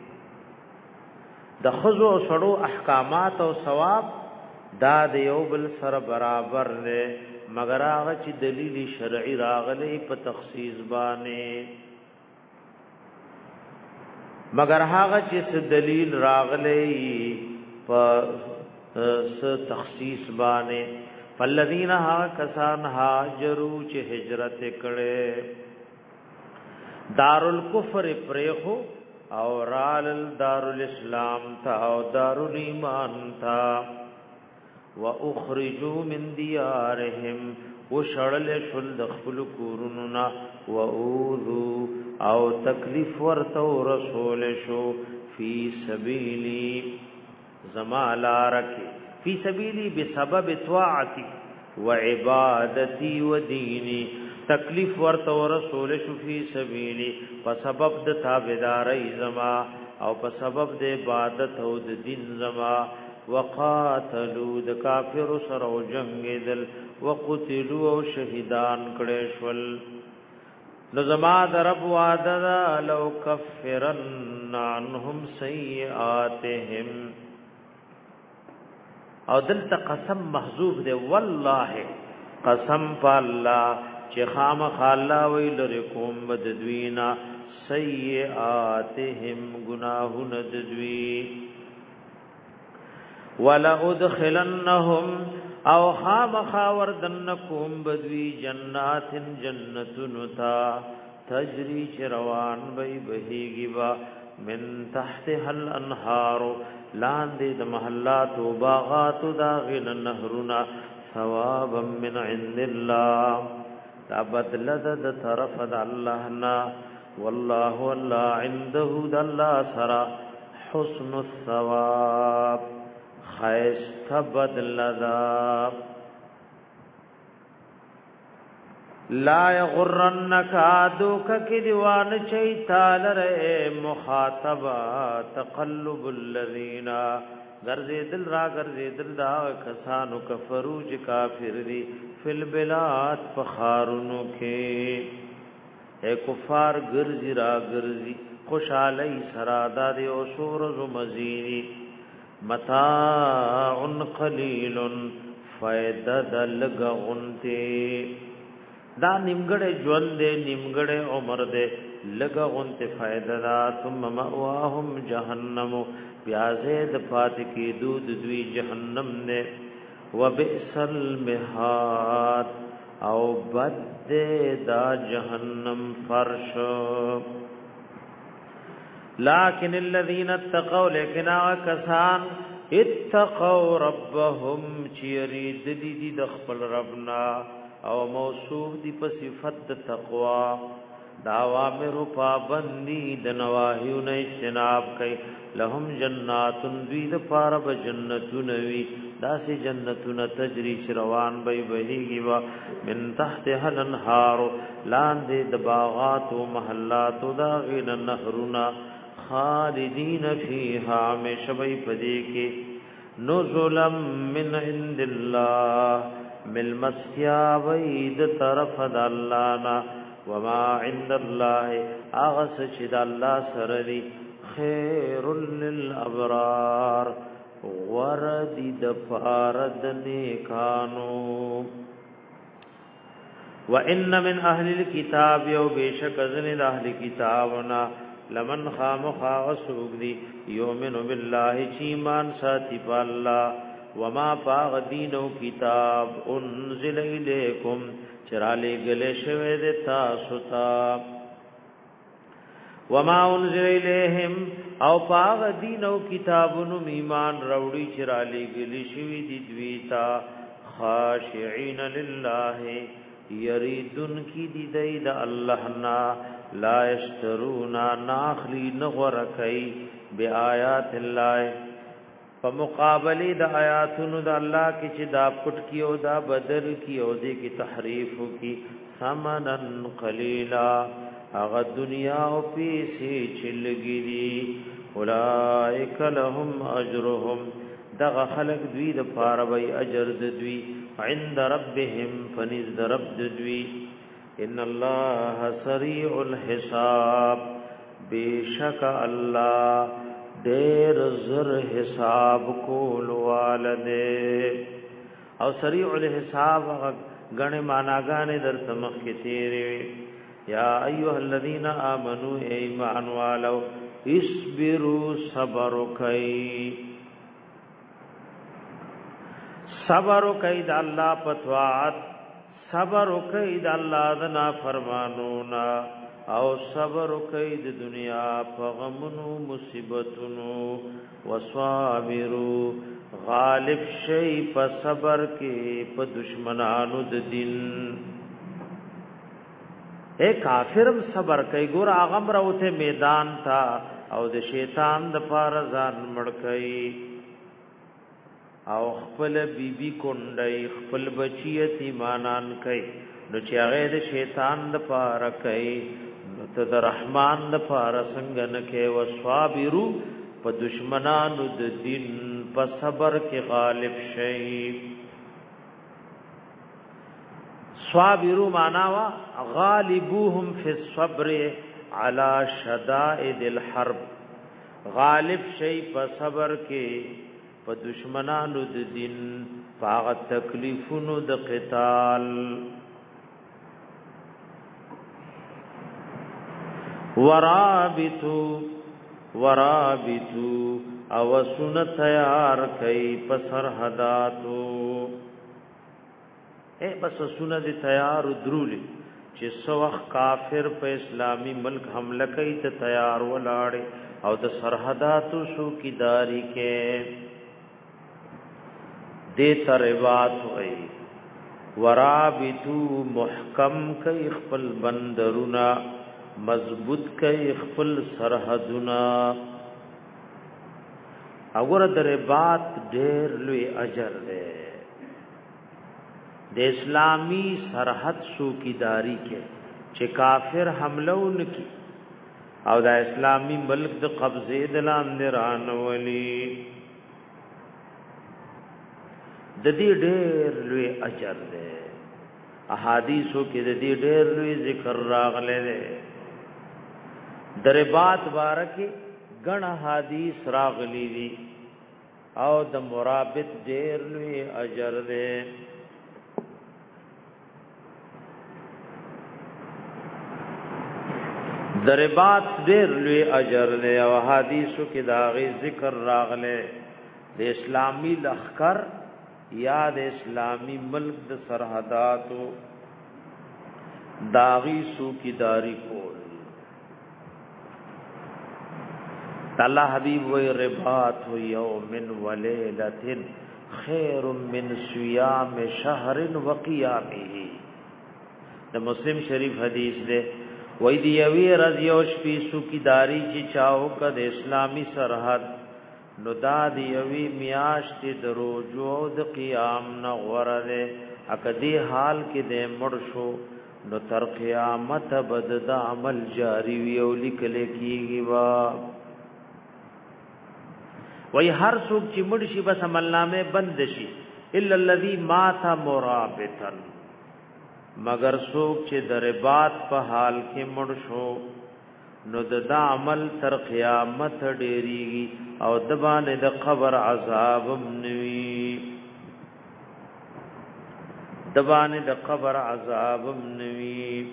د خزو او سړو احکامات او ثواب دا د یو بل سره برابر نه مگر هغه چې دلیل شرعي راغلي په تخصیص باندې مگر هغه چې دلیل راغلي په تخصیص باندې فالذین ها کسان هاجروا چې هجرت کړي دارالکفر پرېخو او رال دارالاسلام تا او دارالایمان تا واخرجوا من دیارهم وشړل شل دخل کورنا واوذو او تکلیف ورته رسول شو فی سبیلی زمالارکی فی سبیلی بسبب طاعتی وعبادتی ودینی تکلیف ورته رسول شو فی سبیلی په سبب د تابعداري زما او په سبب د عبادت او د دین زما وقاتلوا د کافر سره او جنگیدل وقتلوا او شهیدان کړي شول نو زما د رب وعده لو کفرن عنهم سیئاتهم او دلته قسم محذوف دی والله قسم بالله چې خامخ الله وی لرکم بددوینا سیئاتهم گناهون ددوی ولا ادخلنهم او خامخ وردنکم بدوی جنات جنتن تا تجری چروان بی بهیگی با من تحتها الانهار لاندې د محلات او باغات داغن نهرنا ثوابا من عند الله تبدلد د طرف د الله نا والله والله عنده د الله سرا حسن الثواب خیس تبدلدا لا یغرنک ادوک کی دیوان چیتال رے مخاطبا تقلب الذین غرزی دل را غرزی دل دا کسانو کفرو ج کافر دی فل بلاد فخارونو کے اے کفار غرزی را غرزی خوشالی سرادا دی او سورز مزیدی متاع قلیل فائدہ دلغونتی دا نیمګړې ژوند دې نیمګړې عمر دې لګه غونته فائدہ دا ثم مأواهم جهنم بیازه د فات کی دود دوی جهنم نه وبئس المهاد او بد دا جهنم فرش. لكن الذين اتقوا لیکن کسان اتقوا ربهم چیرید دی د خپل ربنا او موصوف دی په صفت تقوا دا اوامر پابندی د نواهیو نه اجتناب کوي لهم جنات دوی د پاره به جنتون وی داسې جنتون تجری روان به بهیږي وا من تحتها الانهار لاندې د باغات او محلات دا غین نهرنا خالدین فیها مشوی پدې کې نزلا من عند الله مل مسیا وید طرف د الله نا وما عند الله اغس چې د الله سره دی خیر للابرار ورد د فارد نیکانو. وان من اهل الكتاب یو بیشک ذن اهل کتابنا لمن خامخا وسوق دی یؤمن بالله ایمان ساتي بالله وما باغ دین او کتاب انزل الیکم چراله گله شوه د تاسو ته وما انزل الیہم او باغ دین او کتابونو ایمان راوړي چراله گله شوی دی دویتا خاشعين لله یریدن کی دی د الله نا لا یشترونا ناخلی نغرکی بیاات الله په مقابله د آیاتونو د الله کې چې دا پټ کیو دا بدل کیو دې کې تحریف کی ثمنن قلیلا هغه دنیا او پیسې چلګی دي اولائک لهم اجرهم دغه خلق دوی د پاره وی اجر د دوی عند ربهم فنز رب د دوی ان الله سریع الحساب بیشک الله دیر زر حساب کول والده او سریع الحساب غنه معناګانې در تمخ کې تیرې یا ایها الذین آمنوا ایمان والو اصبروا صبر کوي د الله پتوات صبر کوي د الله د نافرمانونا او صبر کوي د دنیا په غمونو مصیبتونو وصابرو غالب شي په صبر کې په دشمنانو د دین اے کافرم صبر کوي ګور اغم راوته میدان تا او د شیطان د پار ځان مړ کوي او خپل بیبي کونډي خپل بچی یتیمانان کوي نو چې هغه د شیطان د پار کوي ته د رحمان د پار څنګه نه کې وصابرو په دشمنانو د دین په صبر کې غالب شي صابرو معنا وا غالبوهم فی الصبر علی شدائد الحرب غالب شي په صبر کې په دشمنانو د دین په تکلیفونو د قتال ورابطو او سن تیار کئی په سرحداتو اے بس سن دی تیار درولی چې سوخ کافر په اسلامی ملک حمله کوي ته تیار ولاړې او د سرحداتو څوکیداری کې دې تربات وای ورابطو محکم کئی خپل بندرونه مضبوط کئی خپل سرحدنا اگر در بات ډیر لوی اجر ده د اسلامی سرحد څوکیداری کې چې کافر حمله ونکي او د اسلامی ملک د قبضه د لاندې رانولي د دې ډیر لوی اجر ده احادیثو کې د دې ډیر لوی ذکر راغله ده دربات بارکه غن حدیث راغلی دي او د مرابط ډیر لوی اجر ده دربات ډیر لوی اجر ده او حدیثو کې داغه ذکر راغله د اسلامی لخر یا د اسلامی ملک د سرحداتو داغی سوکیداری کول. اللہ حبیب وی رباط یوم ولیلۃ خیر من صیام شہر وقیامه. د مسلم شریف حدیث دے وی دی یوی رضی او شپی سوکیداری چې چاو کد اسلامی سرحد نو دا دی یوی میاشت د روزو او د قیام نه غره اکدی حال کې د مړ شو نو تر قیامت بد د عمل جاری وی او لیکل کیږي وا. وای هر څوک چې مړ شي بس عمل نامه بند شي الا الذي مات مرابطا، مگر څوک چې د رباط په حال کې مړ شو نو د عمل تر قیامت ډیریږي او د باندې د قبر عذاب نوي، د باندې د قبر عذاب نوي.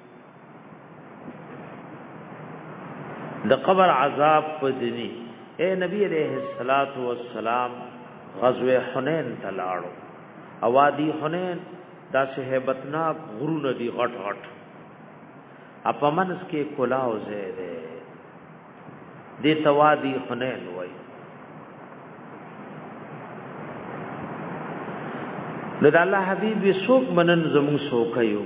د قبر عذاب پدني اے نبی علیہ الصلات والسلام غزوه حنین تلاړو. اوادی حنین دا صحابتنا غرونه دی غټ غټ اپمنس کې کلاو زیده دی توادی حنین وای. د الله حبیب سوک منن زمون سوکایو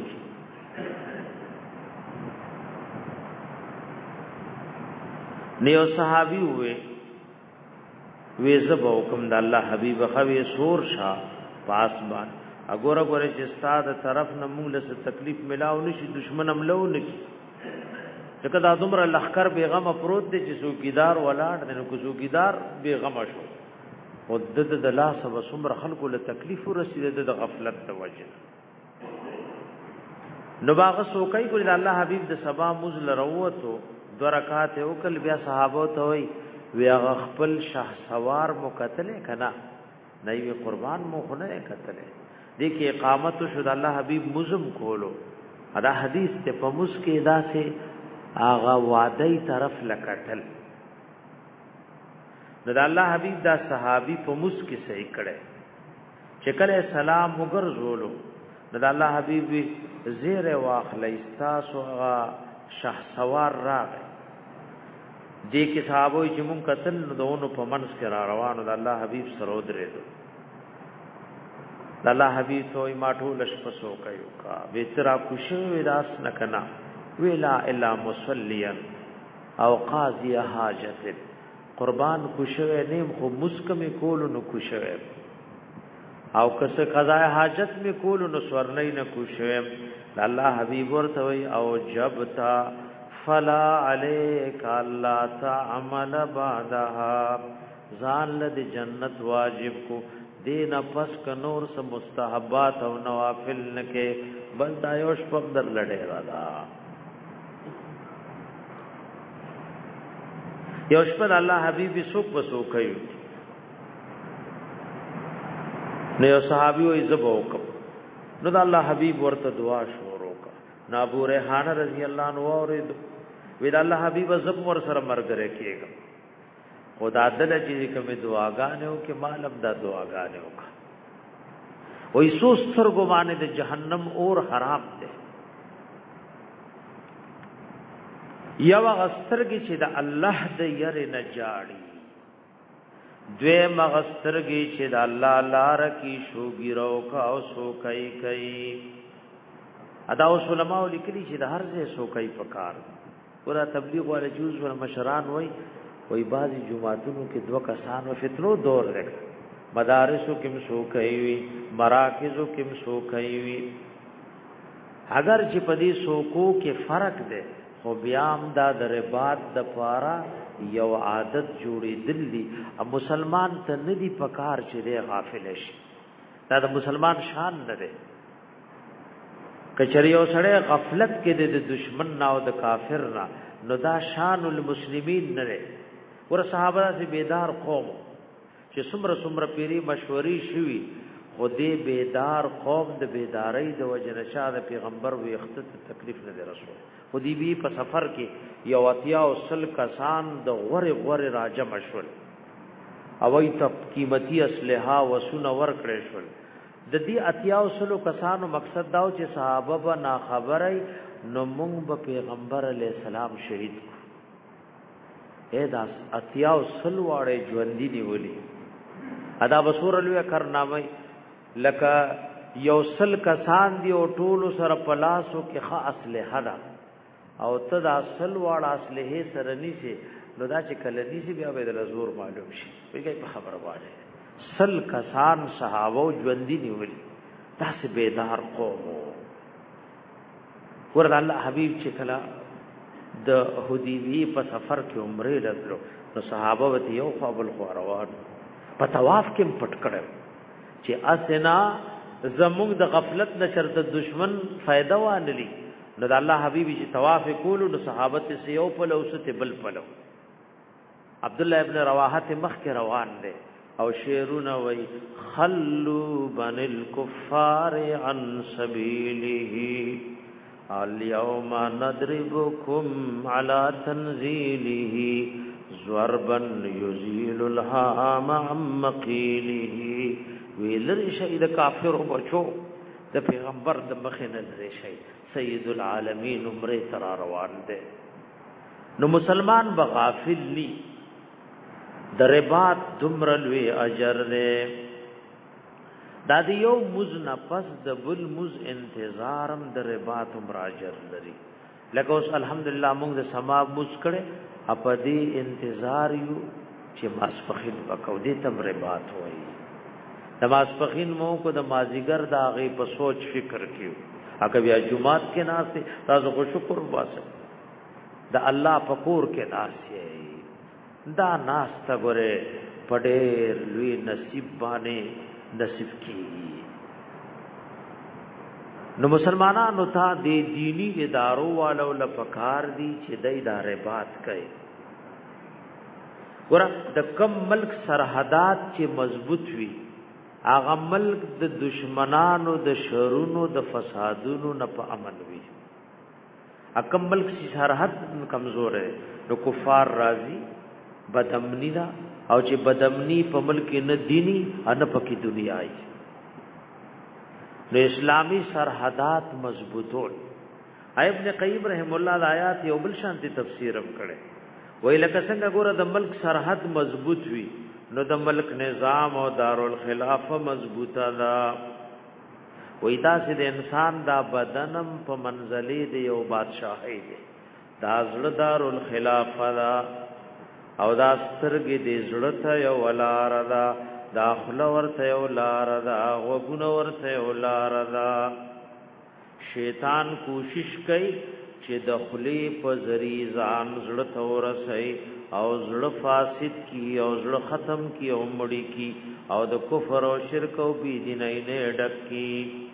نیو صحابی ہوئے ویزب حکم د الله حبیب خوي سور شاه پاسبان اګور اګور چې استاد طرف نه موږ له تکلیف ملاو نشي دشمن عملو نکی ځکه دا دومره لخر بیغمه پروت دي چې سوګیدار ولاړ نه کو سوګیدار بیغمه شو ودد د لاس و سمر خلکو له تکلیف ورسیده د غفلت د وجه نو باغ سوکای کو د الله حبیب د سبا مزل روته دو رکعات وکل بیا صحابه ته وی ویا خپل شاه سوار مقتل کنا نئی قربان مو خنه قتل دیکھیں اقامت شد الله حبیب مزم کولو ادا حدیث ته پمس کې ادا سے آغا وادی طرف لکتل د الله حبیب دا صحابی پمس کې صحیح کړي چې کله سلام وګرځولو د الله حبیب زیر واخل استاسو شاه سوار راغی دې کې صحابه چې مون قتل دونو په منس کې را روانو د الله حبيب سره درېدو. د الله حبيب ته ما ټول شپسو کوي کا وترا خوشو داس نکنا ویلا الا مصليا او قاضي حاجت قربان خوشو نیم خو مسکم کول نو خوشو او کس قضاء حاجت می کول نو سورنی نه خوشو د الله حبيب ورته وي او جبتا فلا علیک اللہ تعمل بعدها ځان له جنت واجب کو دین پس ک نور س مستحبات او نوافل نکه بل دایوش په در لړې والا یوش پر الله حبیبی سوک بسو کایو نو یو صحابي وي زبوکم نو د الله حبیب ورته دعا شروع کا نا ابو ریحانه رضی الله عنه اورید وی الله حبیب زب ور سره مرګره کېګم خدا دل چې کوم دعاګانې او کې مالم دا دعاګانې وکا وې سوستر ګوانه د جهنم اور حرام ده یو غسترګي چې د الله د ير نه جاړي دوی مغسترګي چې د الله لار کې شوګیرو کا او سو کوي ادا اوس علماء لیکلي چې د هر ځای سو کوي پکار پورا تبلیغ والا جوز ور مشران وای بعضی جمعاتونو کې دوه کسان او فتنو دور رک مدارسو کې مسو کوي مراکزو کې مسو کوي اگر چې پدې سوکو کې فرق ده خو بیام دا دربات د پارا یو عادت جوړې دلی ا مسلمان ته ندی پکار چې دی غافل شي دا د مسلمان شان نه ده کچریو سره غفلت کې د دشمن نه او د کافر نه نو دا شان المسلمین نه ده ور صحابه سي بیدار قوم چې سمره پیری مشوري شوي خودی بیدار قوم د بیداری د وجنه شاده پیغمبر وی اخت تکلیف نه رسول خودی بی په سفر کې یو اتیا او سل کسان د غره راجه مشول او ته قیمتي اسلحه وسونه ور کړې شول د دې اتیاو سلو کسانو مقصد داو چې صحابه به نا خبرای نو موږ به پیغمبر علی السلام شهید اے داس اتیاو سلو واړې ژوندۍ نیولې ادا بصور لوی کارنامه لکه یو سل کسان دی او ټول سره پلاسو کې خاص اسلحه ده او ته د اصل واړه اسلحه سره نيسي نو دا چې کله نيسي بیا به د زور معلوم شي ویګي په خبره وایي سل کسان صحابه ژوندۍ نیولې تاسو بیدار قوم ورته الله حبيب چې کله د حدیبی په سفر کې عمره لګلو نو صحابه وته یو قابل خو روان په طواف کې پټ کړو چې اسنا زموږ د غفلت نشر د دشمن فائدہ وانلی نو د الله حبیب چې طواف کولو د صحابت سے یو په لوسته بل پلو عبد الله ابن رواحه مخ کې روان دي او شعرونه وای خلوا بن الكفار عن سبيله اليوم نضربكم على تنزيله ضربا يزيل الهام عن مقيله ویلر شهید کافر بچو د پیغمبر د مخینه لري شي سید العالمین عمره تر روان دي نو مسلمان بغافل لی دربات دمرلوی اجر دے دادی یو مز نفس د بل مز انتظارم دربات عمر اجر لري لکه اوس الحمدلله موږ د سما مز کړه اپدی انتظار یو چې ماسپخین وکاو دې تم ربات وای نماز پخین مو کو د مازیګر دا غي په سوچ فکر کیو اګه بیا جمعات کې ناس تاسو کو شکر واسه د الله پکور کې ناس دا ناس تا ګره پډېر لوی نصیب باندې نصیب کی نو مسلمانانو ته د دینی ادارو والو لپکار دي چې د ادارې بات کوي ګور د کم ملک سرحدات چې مضبوط وي اغه ملک د دشمنانو د شرونو د فسادونو نه په امن وي اکم ملک چې سرحد کمزور ہے نو کفار راضي بدامنی دا او چې بدامنی په ملک نه دینی ان پکې دنیاي نو اسلامی سرحدات مضبوطول ابن قیم رحم الله د آیات یو بل شانتي تفسیر هم کړي وای لکه څنګه ګوره د ملک سرحد مضبوط وي نو د ملک نظام او دارالخلافه مضبوطه ده وای دا چې د انسان دا بدنم په منزلې دی یو بادشاہي دی دا زړه دارالخلافه ده او دا سترګې دې زړه ته یو ولار ده دا خله ورته یو لار ده غوګونه ورته یو لار ده شیطان کوشش کوي چې د خلی په ذریعہ ځان زړه ته ورسي او زړه فاسد کی او زړه ختم کی او مړی کی او د کفر او شرک او بی دینۍ نه ډک کی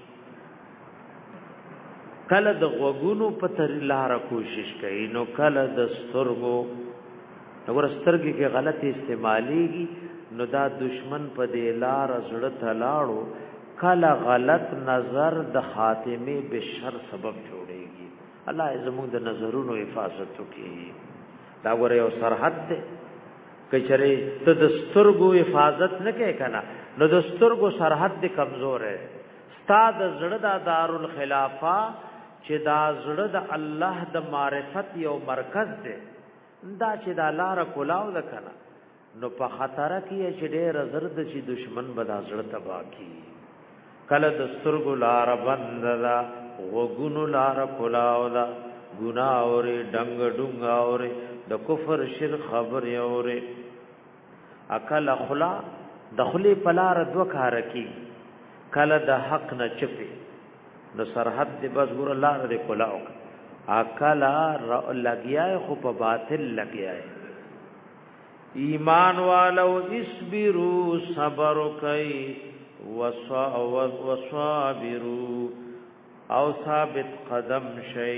کله د غوګونو په تر لار کوشش کوي نو کله د سترګو نو سترګې کې غلطي استعماليږي نو دا دشمن په دې لار زړه ته لاړو کله غلط نظر د خاتمه بشر سبب جوړيږي الله زموږ د نظرونو حفاظت وکړي دا غره یو سرحد ده کچره ته د سترګو حفاظت نه کوي کنه نو د سترګو سرحد دې کمزور ہے استاد زړه د دارالخلافه چې دا زړه د الله د معرفت یو مرکز ده دا چې دا لار کولاو ده کنه نو په خطر کې چې ډېر زرد شي دشمن به دا زړه تباہ کی کله د سترګو لار بند ده وګونو لار کولاو ده ګناه اوري ډنګ ډنګ اوري د کفر شرک خبر اوري اکل خلا دخلی پلار دو کار کی کله د حق نه چپی نو سرحد دې بس ګور الله دې کولاو اکل لګیاي خو په باطل لګیاي ایمان والو اسبروا صبر کوي وصابروا او ثابت قدم شي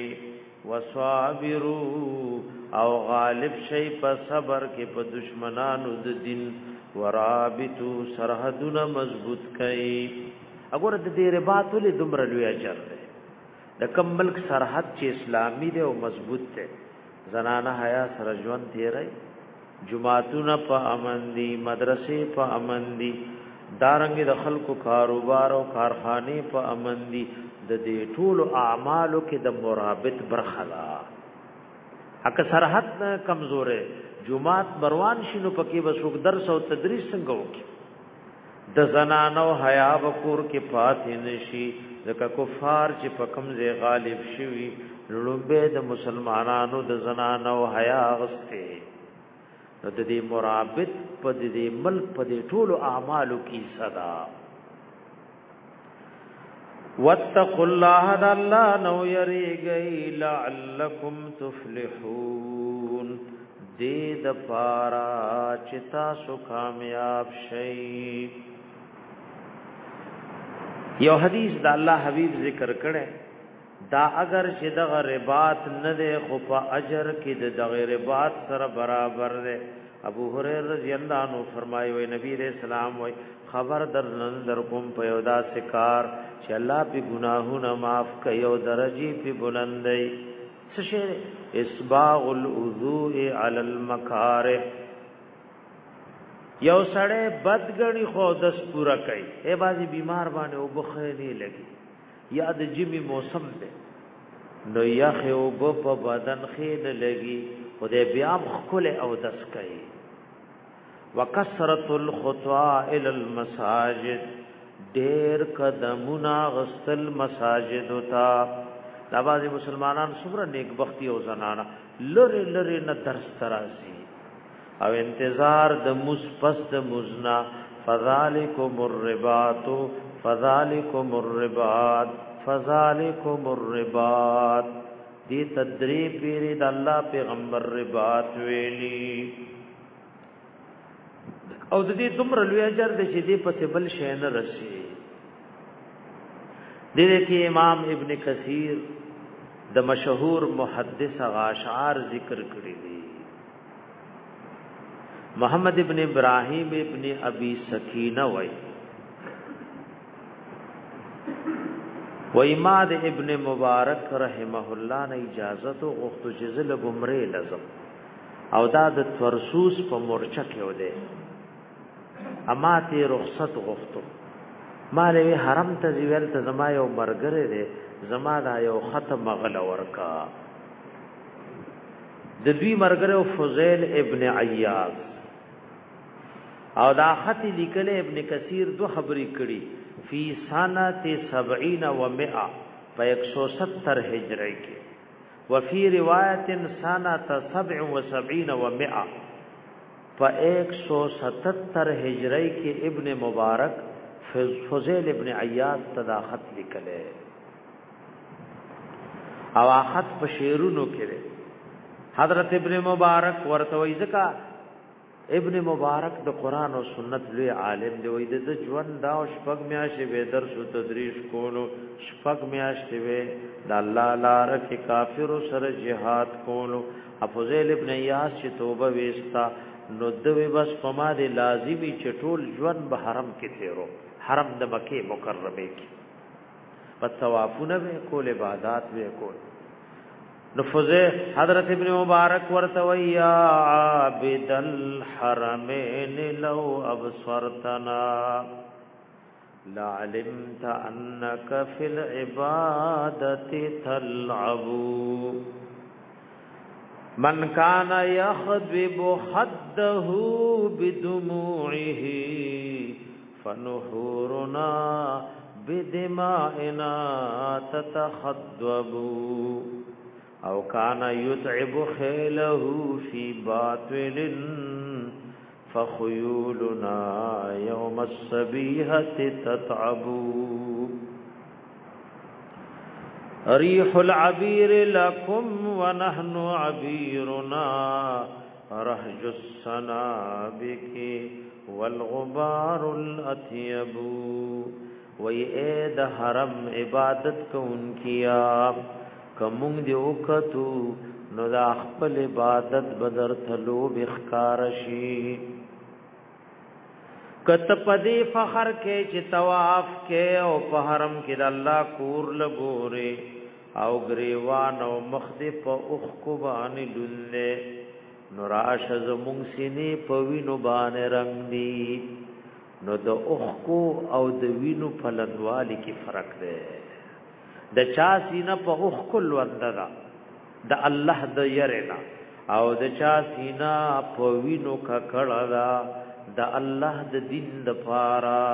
وصابروا او غالب شي په صبر کې په دشمنانو د دین ورابطو سرحدونه مضبوط کړي وګوره د دې رباط له دومره لوی اجر ده د کم ملک سرحد چې اسلامي دی او مضبوط ده زنانه حیا سره ژوند تیرای جمعتون په امن دي مدرسې په امن دي دارنګ د خلکو کاروبار او کارخانه په امن دي د دې ټول اعمالو کې د مرابط برخه ده اکه سرحد کمزورې جمعات بروان شینو پکې وسوک درس او تدریس څنګه وکي د زنانو حیا وکور کې پاتې نشي ځکه کفار چې په کمزې غالب شوي لومبه د مسلمانانو د زنانو حیا غسته نو د دې مرابط په دې ملک په دې ټولو اعمالو کې صدا واتقوا الله د الله نو یریږي لعلکم تفلحون دې د پارا چې تاسو کامیاب شئ یو حدیث د الله حبیب ذکر کړي دا اگر چې د غربات نه ده خو په اجر کې د غربات سره برابر ده ابو هريره رضی الله عنه فرمایي وي نبی رسول الله وي خبر در کوم په یو داسې کار چې الله په ګناهونه معاف کوي او درجه په بلندي څه شي اسباغ الوضوء علی المکاره یو سړی بدګنی خو دس پورا کوي اے بازي بیمار باندې او بخېلی لګي یاد جمی موسم ده نو یخ او په بدن خېل لګي خدای بیا خپل او دس کوي وکثرت الخطا الى المساجد ډېر قدمونه غسل مساجد تا دا بازي مسلمانان څومره نیک بختی او زنانا لری لری نه درس ترازی او انتظار د مصپس د مزنا فذالکم الرباط دی تدریب پیری د الله پیغمبر رباط ویلی او د دې دومره لوی اجر د چې دې په بل شي نه رسی دې کې امام ابن کثیر د مشهور محدث اشعار ذکر کړی دي محمد ابن ابراهیم ابن ابي سکینه و اماد ابن مبارک رحمه الله نه اجازه او غوښتو چې زله ګمره لازم او دا د تورسوس په مورچه کې وده اما ته رخصت غوښتو مالوی حرم ته ویل ته زما یو مرګره ده زما دا یو ختم غل ورکا د دوی مرګره فضیل ابن عیاض او دا خط لیکل ابن کثیر دو خبرې کړي فی سنه 70 و 100 په 170 هجری کې وفي روایت سنه 77 و 100 په 177 هجری کې ابن مبارک فضیل ابن عیاض تداخت لیکل او خط په شعرونو کې حضرت ابن مبارک ورته وایي ځکه ابن مبارک د قران او سنت لوی عالم دی وای د ژوند دا شپږ میاشتې به درس او تدریس کولو شپږ میاشتې به د الله لار کې کافر سره jihad کولو افضل ابن یاس چې توبه وستا نو دوی بس پما دي لازمی چې ټول ژوند به حرم کې تیرو حرم د مکه مکرمه کې په طوافونه به کول عبادت به کول نفذه حضرت ابن مبارک ورتویا عابد الحرمین لو ابصرتنا لعلمت انك في العبادة تلعب من كان يخضب خده بدموعه فنحورنا بدمائنا تتخضب او کان یتعب خیله فی باطل فخیولنا یوم الصبیحة تتعب ریح العبیر لکم ونحن عبیرنا رهج السنابک والغبار الاطیب وی اید حرم عبادت کون کیا کمونگ دی وکتو نو دا خپل عبادت بدر تلو بخکارشی کت پدی فخر کې چې طواف کې او په حرم کې د الله کور لګوري او غریوان او مخدف او اوخ کو باندې دله نوراش زمون سینې په وینو باندې رنگ دی نو د اوخکو او د وینو په لندوالي کې فرق دی د چا سینه په اوخکو لوندا د الله د يرنا او د چا سینه په وینو کا کړه دا د الله د دین د پاره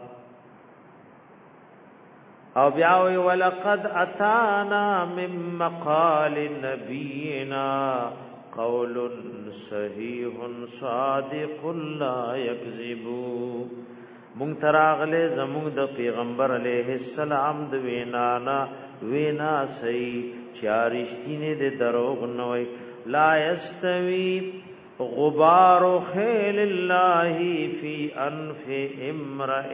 او بیا وی ولقد اتانا من مقال نبینا قول صحیح صادق لا یکذب مونږ تراغله زموږ د پیغمبر علیه السلام د وینا صحیح چارشتینه د دروغ نه وای لا یستوی غبار خیل الله فی انف امرئ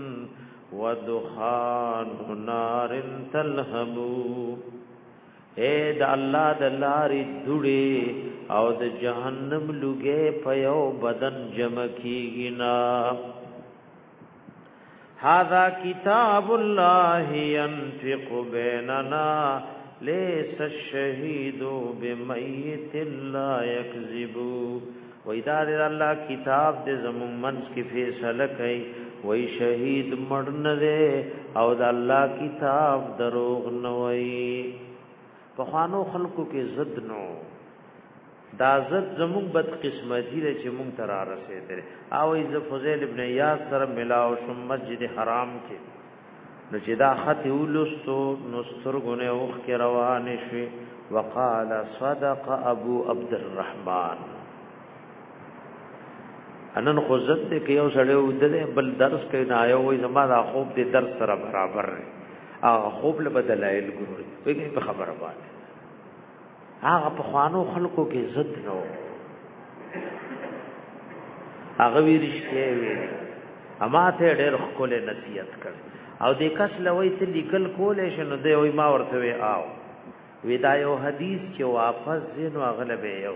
ودخان نار تلهب اے د الله د لارې دوړي او د جهنم لګې په یو بدن جمع کیږي نا هذا کتاب الله ينفق بيننا ليس الشهيد بميت لا يكذب وإدار الله کتاب دې زمون منس کې فیصله کوي وای شهید مړن دے او د الله کتاب دروغ نه وای په خوانو خلقو کې زد نو دا زد زموږ بد قسمتی ده چې مونږ تر رسیدل او ز فضیل ابن یاس سره ملاو شم مسجد حرام کې نو چې دا خط ولستو نو سترګونه اوخ کې روان شي وقال صدق ابو عبد الرحمن انن خوزت دې کې یو سړی ودلې بل درس کې نه آیو وای زما دا خوب دې درس سره برابر هغه خوب له بدلایل ګوري وایي په خبره باندې هغه په خوانو خلکو کې زد نو هغه ویریشته وی اما ته ډېر خپل نصیحت کړ او دې کس لوي ته لیکل کولې شنو دې وای ما ورته وی آو ودا یو حدیث چې واپس زینو اغلبه یو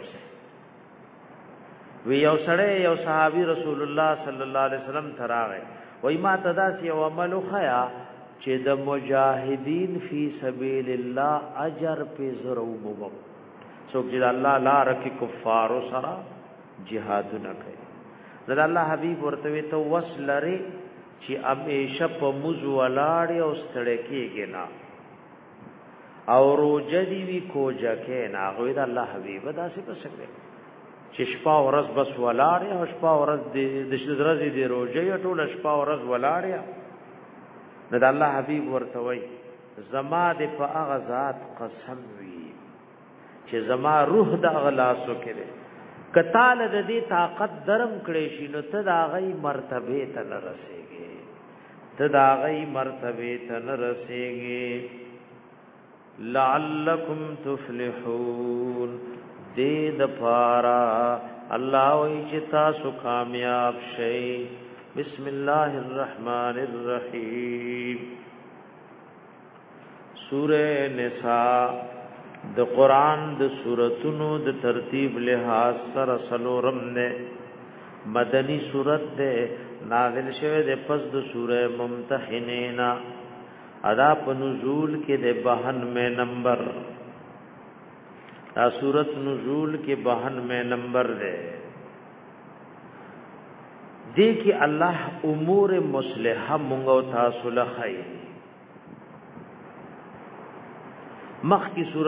وی یو سړی یو صحابي رسول الله صلی الله علیه وسلم تراغه وای ما تدا سی او عمل خیا چې د مجاهدین فی سبیل الله اجر په زرو مو څوک چې الله لار کې کفار سره jihad نه کوي دا الله حبیب ورته ته وسلره چې همیشه په مزو ولاړ او ستړی کېږي نه او روجدي وی کوجکه نه غوې دا الله حبیب دا څه پسکره چې شپه ورځ بس ولاړې او شپه ورځ د شذرزي دی روزه ټول شپه ورځ ولاړې نه د الله حبيب ورته وای زما د په هغه ذات قسم وی چې زما روح د اغلاسو کړي کتاله د دې طاقت درم کړي شي نو ته دا غي مرتبه ته نه رسېږي ته دا غي مرتبه ته نه رسېږي لعلکم تفلحون دې د پارا الله وی چې تاسو کامیاب شئ بسم الله الرحمن الرحیم سورہ نساء د قران د سوراتونو د ترتیب لحاظ سره سلورم نه مدنی سورت ده نازل شوه د پس د سورہ ممتحنینا ادا په نزول کې د 92 نمبر دا سورت نزول کې 92 نمبر ده دې کې الله امور مصلحه مونږ او تاسو له خیر مخ کی